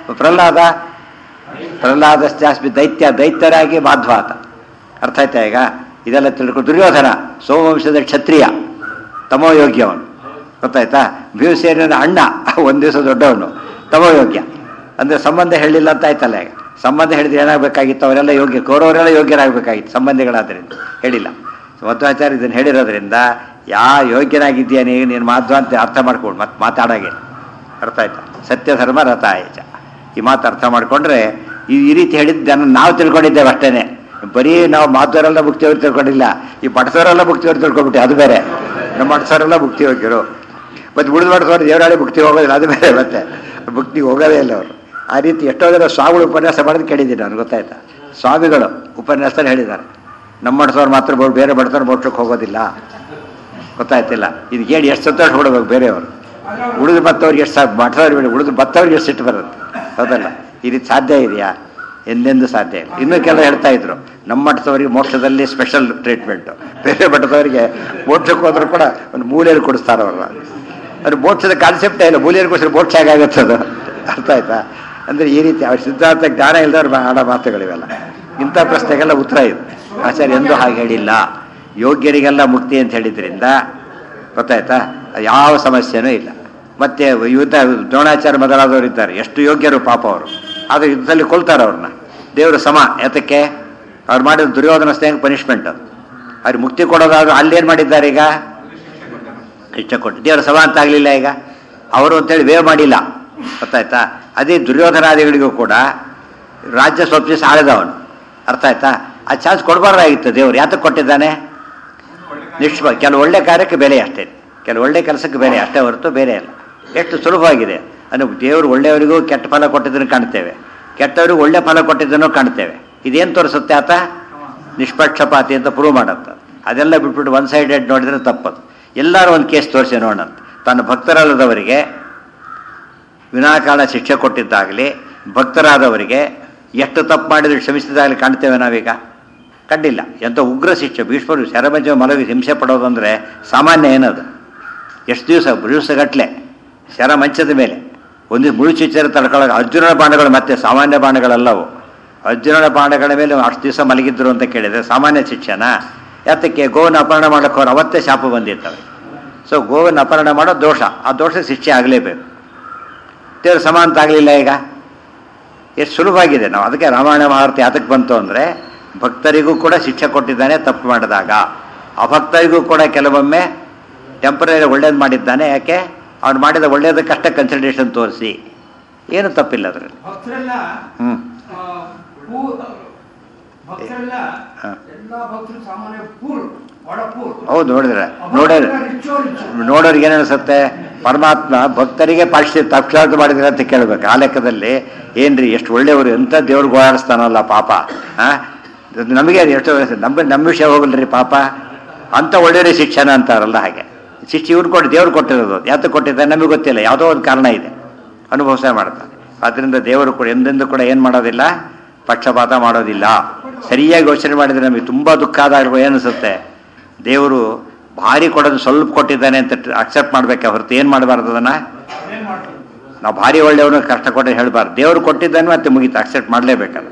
ಪ್ರಹ್ಲಾದಶ್ಚಾಸ್ಮಿ ದೈತ್ಯ, ದೈತ್ಯರಾಗಿ ಮಾಧ್ವ ಆತ. ಅರ್ಥ ಆಯ್ತಾ? ಈಗ ಇದೆಲ್ಲ ತಿಳ್ಕೊಂಡು ದುರ್ಯೋಧನ ಸೋಮವಂಶದ ಕ್ಷತ್ರಿಯ, ತಮೋಯೋಗ್ಯವನು, ಗೊತ್ತಾಯ್ತಾ? ಭೀಮಸೇನ ಅಣ್ಣ, ಒಂದು ದಿವಸ ದೊಡ್ಡವನು, ತಮೋಯೋಗ್ಯ. ಅಂದರೆ ಸಂಬಂಧ ಹೇಳಿಲ್ಲ ಅಂತ ಆಯ್ತಲ್ಲ. ಈಗ ಸಂಬಂಧ ಹೇಳಿದ್ರೆ ಏನಾಗಬೇಕಾಗಿತ್ತು? ಅವರೆಲ್ಲ ಯೋಗ್ಯ, ಕೌರವರೆಲ್ಲ ಯೋಗ್ಯರಾಗಬೇಕಾಗಿತ್ತು ಸಂಬಂಧಿಗಳಾದ್ರಿಂದ. ಹೇಳಿಲ್ಲ. ಮಧ್ವಾಚಾರ್ಯ ಇದನ್ನು ಹೇಳಿರೋದ್ರಿಂದ ಯೋಗ್ಯನಾಗಿದ್ದೀಯ ನೀನು ಮಾಧ್ವ ಅಂತ ಅರ್ಥ ಮಾಡ್ಕೊಂಡು ಮತ್ತೆ ಮಾತಾಡಾಗೆ. ಅರ್ಥ ಆಯ್ತಾ? ಸತ್ಯ ಧರ್ಮ ರಥಾಯಚ. ಈ ಮಾತು ಅರ್ಥ ಮಾಡಿಕೊಂಡ್ರೆ ಈ ರೀತಿ ಹೇಳಿದ್ದನ್ನು ನಾವು ತಿಳ್ಕೊಂಡಿದ್ದೇವೆ ಅಷ್ಟೇ. ಬರೀ ನಾವು ಮಾಧ್ವರೆಲ್ಲ ಮುಕ್ತಿಯವ್ರು ತಿಳ್ಕೊಂಡಿಲ್ಲ, ಈ ಬಡಸವರೆಲ್ಲ ಮುಕ್ತಿಯವ್ರು ತಿಳ್ಕೊಂಡ್ಬಿಟ್ಟೆ, ಅದು ಬೇರೆ. ನಮ್ಮ ಬಡಸವರೆಲ್ಲ ಮುಕ್ತಿ ಹೋಗಿರು, ಮತ್ತು ಉಳಿದು ಬಡಸವರು ದೇವರಾಳಿ ಮುಕ್ತಿ ಹೋಗೋದಿಲ್ಲ, ಅದು ಬೇರೆ. ಮತ್ತೆ ಮುಕ್ತಿಗೆ ಹೋಗೋದೇ ಇಲ್ಲ ಅವರು. ಆ ರೀತಿ ಎಷ್ಟೋ ಜನ ಸ್ವಾಮಿಗಳು ಉಪನ್ಯಾಸ ಮಾಡೋದು ಕೇಳಿದ್ದೀನಿ ನಾನು, ಗೊತ್ತಾಯ್ತಾ? ಸ್ವಾಮಿಗಳು ಉಪನ್ಯಾಸದಲ್ಲಿ ಹೇಳಿದ್ದಾರೆ, ನಮ್ಮ ಬಡಸವ್ರು ಮಾತ್ರ ಬೇರೆ ಬಡಸವ್ರು ಮೋಕ್ಷಕ್ಕೆ ಹೋಗೋದಿಲ್ಲ, ಗೊತ್ತಾಯ್ತಿಲ್ಲ. ಇದು ಕೇಳಿ ಎಷ್ಟು ಸಂತೋಷ ಕೊಡಬೇಕು ಬೇರೆಯವರು. ಉಳಿದು ಬತ್ತವ್ರಿಗೆ ಎಷ್ಟು ಮಠದವ್ರಿಗೆ ಬೇಡ, ಉಳಿದು ಬತ್ತವ್ರಿಗೆ ಎಷ್ಟು ಸಿಟ್ಟು ಬರುತ್ತೆ, ಹೌದಲ್ಲ? ಈ ರೀತಿ ಸಾಧ್ಯ ಇದೆಯಾ? ಎಂದೆಂದು ಸಾಧ್ಯ ಇಲ್ಲ. ಇನ್ನೂ ಕೆಲವು ಹೇಳ್ತಾ ಇದ್ರು, ನಮ್ಮ ಮಠದವರಿಗೆ ಮೋಕ್ಷದಲ್ಲಿ ಸ್ಪೆಷಲ್ ಟ್ರೀಟ್ಮೆಂಟು, ಬೇರೆ ಮಠದವರಿಗೆ ಮೋಕ್ಷಕ್ಕೆ ಹೋದ್ರೂ ಕೂಡ ಒಂದು ಮೂಲೆಯಲ್ಲಿ ಕೊಡಿಸ್ತಾರೆ ಅವ್ರನ್ನ. ಅದು ಮೋಕ್ಷದ ಕಾನ್ಸೆಪ್ಟೇ ಇಲ್ಲ, ಮೂಲೆಯಲ್ಲಿ ಕೊಡಿಸಿದ್ರೆ ಮೋಕ್ಷ ಹೇಗಾಗುತ್ತೆ ಅದು? ಅರ್ಥ ಆಯ್ತಾ? ಅಂದರೆ ಈ ರೀತಿ ಅವ್ರ ಸಿದ್ಧಾಂತ ಜ್ಞಾನ ಇಲ್ಲದವ್ರು ಆಡೋ ಮಾತುಗಳಿವೆಲ್ಲ. ಇಂಥ ಪ್ರಶ್ನೆಗೆಲ್ಲ ಉತ್ತರ ಇದೆ. ಆಚಾರ್ಯ ಎಂದೂ ಹಾಗೆ ಹೇಳಿಲ್ಲ. ಯೋಗ್ಯರಿಗೆಲ್ಲ ಮುಕ್ತಿ ಅಂತ ಹೇಳಿದ್ರಿಂದ, ಗೊತ್ತಾಯ್ತಾ, ಯಾವ ಸಮಸ್ಯೆನೂ ಇಲ್ಲ. ಮತ್ತು ಯುದ್ಧ ದ್ರೋಣಾಚಾರ್ಯ ಮೊದಲಾದವರು ಇದ್ದಾರೆ, ಎಷ್ಟು ಯೋಗ್ಯರು ಪಾಪ ಅವರು. ಆದರೆ ಯುದ್ಧದಲ್ಲಿ ಕೊಲ್ತಾರೆ ಅವ್ರನ್ನ. ದೇವರು ಸಮ. ಯಾತಕ್ಕೆ? ಅವ್ರು ಮಾಡಿದ ದುರ್ಯೋಧನ ಸ್ನೇಹ ಪನಿಷ್ಮೆಂಟ್ ಅದು. ಅವ್ರಿಗೆ ಮುಕ್ತಿ ಕೊಡೋದಾದ್ರು ಅಲ್ಲೇನು ಮಾಡಿದ್ದಾರೆ? ಈಗ ಇಷ್ಟ ಕೊಟ್ಟು ದೇವರು ಸಮ ಅಂತ ಆಗಲಿಲ್ಲ. ಈಗ ಅವರು ಅಂತೇಳಿ ವೇ ಮಾಡಿಲ್ಲ, ಗೊತ್ತಾಯ್ತಾ? ಅದೇ ದುರ್ಯೋಧನಾದಿಗಳಿಗೂ ಕೂಡ ರಾಜ್ಯ ಸ್ವಪ್ನ ಆಳಿದವನು, ಅರ್ಥ ಆಯ್ತಾ? ಆ ಚಾನ್ಸ್ ಕೊಡಬಾರ್ದಾಗಿತ್ತು ದೇವರು. ಯಾತಕ್ಕೆ ಕೊಟ್ಟಿದ್ದಾನೆ? ಕೆಲವು ಒಳ್ಳೆ ಕಾರ್ಯಕ್ಕೆ ಬೆಲೆ ಅಷ್ಟೇ, ಕೆಲವು ಒಳ್ಳೆ ಕೆಲಸಕ್ಕೆ ಬೆಲೆ ಅಷ್ಟೇ ಹೊರತು ಬೇರೆ ಅಲ್ಲ. ಎಷ್ಟು ಸುಲಭವಾಗಿದೆ ಅಂದರೆ ದೇವರು ಒಳ್ಳೆಯವರಿಗೂ ಕೆಟ್ಟ ಫಲ ಕೊಟ್ಟಿದ್ದನ್ನು ಕಾಣ್ತೇವೆ, ಕೆಟ್ಟವರಿಗೂ ಒಳ್ಳೆ ಫಲ ಕೊಟ್ಟಿದ್ದನ್ನು ಕಾಣ್ತೇವೆ. ಇದೇನು ತೋರಿಸುತ್ತೆ? ಆತ ನಿಷ್ಪಕ್ಷಪಾತಿ ಅಂತ ಪ್ರೂವ್ ಮಾಡುತ್ತೆ. ಅದೆಲ್ಲ ಬಿಟ್ಬಿಟ್ಟು ಒನ್ ಸೈಡೆಡ್ ನೋಡಿದರೆ ತಪ್ಪದು. ಎಲ್ಲರೂ ಒಂದು ಕೇಸ್ ತೋರಿಸಿ ನೋಡೋಣ. ತನ್ನ ಭಕ್ತರಲ್ಲದವರಿಗೆ ವಿನಾಕಾರಣ ಶಿಕ್ಷೆ ಕೊಟ್ಟಿದ್ದಾಗಲಿ, ಭಕ್ತರಾದವರಿಗೆ ಎಷ್ಟು ತಪ್ಪು ಮಾಡಿದ್ರು ಕ್ಷಮಿಸಿದಾಗಲಿ ಕಾಣ್ತೇವೆ ನಾವೀಗ? ಕಂಡಿಲ್ಲ. ಎಂಥ ಉಗ್ರ ಶಿಕ್ಷೆ. ಭೀಷ್ಮರು ಶರಮಂಜ ಮಲಗಿ ಹಿಂಸೆ ಪಡೋದಂದರೆ ಸಾಮಾನ್ಯ ಏನದು? ಎಷ್ಟು ದಿವಸಗಟ್ಟಲೆ ಶರಮಂಚದ ಮೇಲೆ ಒಂದು ಮುಳುಚುಚ್ಚರ ತಡ್ಕೊಳ್ಳೋ. ಅರ್ಜುನನ ಬಾಣಗಳು ಮತ್ತೆ ಸಾಮಾನ್ಯ ಬಾಣಗಳಲ್ಲವು. ಅರ್ಜುನನ ಬಾಣಗಳ ಮೇಲೆ ಅಷ್ಟು ದಿವಸ ಮಲಗಿದ್ರು ಅಂತ ಕೇಳಿದರೆ ಸಾಮಾನ್ಯ ಶಿಕ್ಷೆನಾ? ಯಾತಕ್ಕೆ? ಗೋವನ್ನು ಅಪಹರಣ ಮಾಡೋಕ್ಕೆ ಅವ್ರು ಅವತ್ತೇ ಶಾಪ ಬಂದಿರ್ತವೆ. ಸೊ ಗೋವನ್ನು ಅಪಹರಣ ಮಾಡೋ ದೋಷ, ಆ ದೋಷ ಶಿಕ್ಷೆ ಆಗಲೇಬೇಕು. ದೇವರು ಸಮ ಅಂತ ಆಗಲಿಲ್ಲ. ಈಗ ಎಷ್ಟು ಸುಲಭವಾಗಿದೆ. ನಾವು ಅದಕ್ಕೆ ರಾಮಾಯಣ ಮಹಾಭಾರತ ಯಾತಕ್ಕೆ ಬಂತು ಅಂದರೆ, ಭಕ್ತರಿಗೂ ಕೂಡ ಶಿಕ್ಷೆ ಕೊಟ್ಟಿದ್ದಾನೆ ತಪ್ಪು ಮಾಡಿದಾಗ, ಅಭಕ್ತರಿಗೂ ಕೂಡ ಕೆಲವೊಮ್ಮೆ ಟೆಂಪರರಿ ಒಳ್ಳೇದು ಮಾಡಿದ್ದಾನೆ. ಯಾಕೆ? ಅವ್ನು ಮಾಡಿದ ಒಳ್ಳೇದಕ್ಕಷ್ಟೇ ಕನ್ಸಿಡರೇಷನ್ ತೋರಿಸಿ, ಏನು ತಪ್ಪಿಲ್ಲ ಅದರಲ್ಲಿ. ಭಕ್ತರೆಲ್ಲ ಎಲ್ಲ ಭಕ್ತರು ಸಾಮಾನ್ಯ ಪೂರ್ ಒಳಪೂರ್. ಹೌದು, ನೋಡೋರಿಗೆ ಏನು ಅನಿಸುತ್ತೆ, ಪರಮಾತ್ಮ ಭಕ್ತರಿಗೆ ತಕ್ಷಾರ್ಥ ಮಾಡಿದ್ರೆ ಅಂತ ಕೇಳಬೇಕು. ಆ ಲೆಕ್ಕದಲ್ಲಿ ಏನ್ರಿ ಎಷ್ಟು ಒಳ್ಳೆಯವರು, ಎಂಥ ದೇವ್ರಿಗೆ ಓಡಾಡಿಸ್ತಾನಲ್ಲ ಪಾಪ. ನಮಗೆ ಎಷ್ಟು ನಮ್ಮ ವಿಷಯ ಹೋಗಲ್ರಿ ಪಾಪ ಅಂತ ಒಳ್ಳೆಯ ಶಿಕ್ಷಣ ಅಂತಾರಲ್ಲ, ಹಾಗೆ ಶಿಕ್ಷೆ ಇವ್ರು ದೇವ್ರು ಕೊಟ್ಟಿರೋದು. ಯಾತಕ್ಕೆ ಕೊಟ್ಟಿದ್ದಾರೆ ನಮಗೆ ಗೊತ್ತಿಲ್ಲ, ಯಾವುದೋ ಒಂದು ಕಾರಣ ಇದೆ, ಅನುಭವಿಸ ಮಾಡ್ತಾರೆ. ಆದ್ದರಿಂದ ದೇವರು ಕೂಡ ಎಂದೆಂದು ಕೂಡ ಏನು ಮಾಡೋದಿಲ್ಲ, ಪಕ್ಷಪಾತ ಮಾಡೋದಿಲ್ಲ. ಸರಿಯಾಗಿ ಯೋಚನೆ ಮಾಡಿದರೆ ನಮಗೆ ತುಂಬ ದುಃಖ ಆದಾಗ ಏನಿಸುತ್ತೆ, ದೇವರು ಭಾರಿ ಕೊಡೋದು ಸ್ವಲ್ಪ ಕೊಟ್ಟಿದ್ದಾನೆ ಅಂತ ಅಕ್ಸೆಪ್ಟ್ ಮಾಡಬೇಕೆ ಹೊರತು ಏನು ಮಾಡಬಾರ್ದು. ಅದನ್ನು ನಾವು ಭಾರಿ ಒಳ್ಳೆಯವ್ರನ್ನ ಕಷ್ಟ ಕೊಟ್ಟರೆ ಹೇಳಬಾರ್ದು. ದೇವರು ಕೊಟ್ಟಿದ್ದಾನೆ ಮತ್ತೆ ಮುಗೀತು, ಅಕ್ಸೆಪ್ಟ್ ಮಾಡಲೇಬೇಕಲ್ಲ.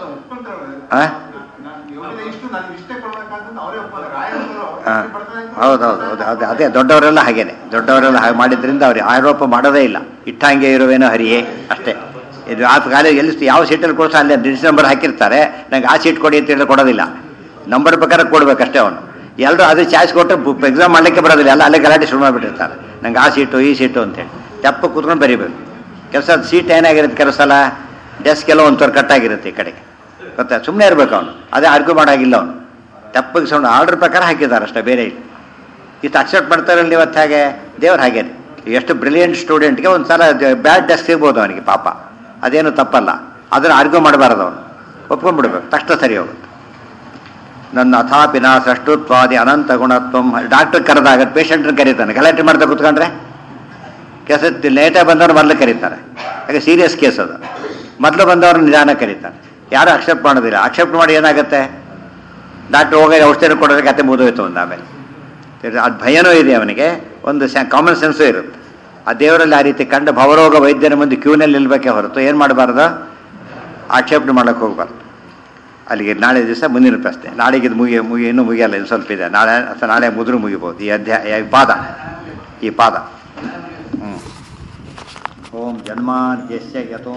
ಹೌದೌದು, ಅದೇ ದೊಡ್ಡವರೆಲ್ಲ ಹಾಗೇನೆ, ದೊಡ್ಡವರೆಲ್ಲ ಹಾಗೆ ಮಾಡಿದ್ರಿಂದ ಅವ್ರಿಗೆ ಆರೋಪ ಮಾಡೋದೇ ಇಲ್ಲ. ಇಟ್ಟಂಗೆ ಇರುವೇನೋ ಹರಿಯೇ ಅಷ್ಟೇ. ಇದು ಆ ಕಾಲೇಜ್ ಎಲ್ಲಿ ಯಾವ ಸೀಟಲ್ಲಿ ಕೊಡ್ಸೋ ಅಲ್ಲೇ ಡಿಸ್ ನಂಬರ್ ಹಾಕಿರ್ತಾರೆ, ನಂಗೆ ಆ ಸೀಟ್ ಕೊಡಿ ಅಂತ ಹೇಳಿ ಕೊಡೋದಿಲ್ಲ, ನಂಬರ್ ಪ್ರಕಾರ ಕೊಡ್ಬೇಕಷ್ಟೇ. ಅವನು ಎಲ್ಲರೂ ಅದೇ ಚಾಯ್ಸ್ ಕೊಟ್ಟರೆ ಎಕ್ಸಾಮ್ ಮಾಡಲಿಕ್ಕೆ ಬರೋದಿಲ್ಲ, ಎಲ್ಲ ಅಲ್ಲೇ ಗಲಾಟೆ ಶುರು ಮಾಡಿಬಿಟ್ಟಿರ್ತಾರೆ, ನಂಗೆ ಆ ಸೀಟು ಈ ಸೀಟು ಅಂತೇಳಿ. ತೆಪ್ಪ ಕೂತ್ಕೊಂಡು ಬರೀಬೇಕು. ಕೆಲಸ ಸೀಟ್ ಏನಾಗಿರುತ್ತೆ, ಕೆಲವು ಸಲ ಡೆಸ್ಕ್ ಎಲ್ಲ ಒಂಥರ ಕಟ್ಟಾಗಿರುತ್ತೆ ಈ ಕಡೆಗೆ, ಗೊತ್ತಾ, ಸುಮ್ಮನೆ ಇರಬೇಕು ಅವನು, ಅದೇ ಆರ್ಗ್ಯೂ ಮಾಡೋಗಿಲ್ಲ ಅವನು. ತೆಪ್ಪಗೆ ಸೌಂಡ್ ಆರ್ಡರ್ ಪ್ರಕಾರ ಹಾಕಿದ್ದಾರೆ ಅಷ್ಟೇ, ಬೇರೆ ಇಲ್ಲ. ಇಷ್ಟು ಅಕ್ಸೆಪ್ಟ್ ಮಾಡ್ತಾರಲ್ಲ ಇವತ್ತು. ಹಾಗೆ ದೇವ್ರು ಹಾಗೇನೆ, ಎಷ್ಟು ಬ್ರಿಲಿಯಂಟ್ ಸ್ಟೂಡೆಂಟ್ಗೆ ಒಂದು ಸಲ ಬ್ಯಾಡ್ ಡೆಸ್ಕ್ ಸಿಗ್ಬೋದು ಅವನಿಗೆ ಪಾಪ, ಅದೇನು ತಪ್ಪಲ್ಲ. ಅದನ್ನು ಆರ್ಗ್ಯೂ ಮಾಡಬಾರ್ದು, ಅವನು ಒಪ್ಕೊಂಡ್ಬಿಡ್ಬೇಕು, ತಕ್ಷಣ ಸರಿ ಹೋಗುತ್ತೆ. ನನ್ನ ಅಥಾಪಿನ ಸೃಷ್ಟುತ್ವಾದಿ ಅನಂತ ಗುಣತ್ವ. ಡಾಕ್ಟರ್ ಕರೆದಾಗ ಪೇಷಂಟ್ನ ಕರೀತಾನೆ, ಗಲಾಟೆ ಮಾಡ್ತಾ ಕೂತ್ಕೊಂಡ್ರೆ ಕೆಲಸ ಲೇಟಾಗಿ ಬಂದವ್ರು ಮೊದಲು ಕರೀತಾರೆ, ಹಾಗೆ ಸೀರಿಯಸ್ ಕೇಸ್ ಅದು. ಮೊದಲು ಬಂದವ್ರು ನಿಧಾನ ಕರೀತಾರೆ, ಯಾರು ಅಕ್ಸೆಪ್ಟ್ ಮಾಡೋದಿಲ್ಲ. ಅಕ್ಸೆಪ್ಟ್ ಮಾಡಿ ಏನಾಗುತ್ತೆ, ಡಾಕ್ಟ್ರ್ ಹೋಗಿ ಔಷಧಿ ಕೊಡೋದ್ರೆ ಕತೆ ಮುಗಿದೋಯ್ತು ಒಂದು. ಆಮೇಲೆ ಅದು ಭಯನೂ ಇದೆ ಅವನಿಗೆ, ಒಂದು ಕಾಮನ್ ಸೆನ್ಸು ಇರುತ್ತೆ. ಆ ದೇವರಲ್ಲಿ ಆ ರೀತಿ ಕಂಡು ಭವರೋಗ ವೈದ್ಯನ ಮುಂದೆ ಕ್ಯೂನಲ್ಲಿ ನಿಲ್ಬೇಕೇ ಹೊರತು ಏನು ಮಾಡಬಾರ್ದು, ಆಕ್ಷೇಪಣೆ ಮಾಡೋಕ್ಕೆ ಹೋಗ್ಬಾರ್ದು. ಅಲ್ಲಿಗೆ ನಾಳೆ ದಿವಸ ಮುಂದಿನ ಪ್ರಶ್ನೆ. ನಾಳೆಗೆ ಇದು ಇನ್ನೂ ಮುಗಿಯಲ್ಲ, ಇದು ಸ್ವಲ್ಪ ಇದೆ. ನಾಳೆ ಮುದ್ರು ಮುಗಿಬೋದು ಈ ಅಧ್ಯಾಯ, ಈ ಪಾದ. ಓಂ ಜನ್ಮಾದ್ಯಸ್ಯ ಯತೋ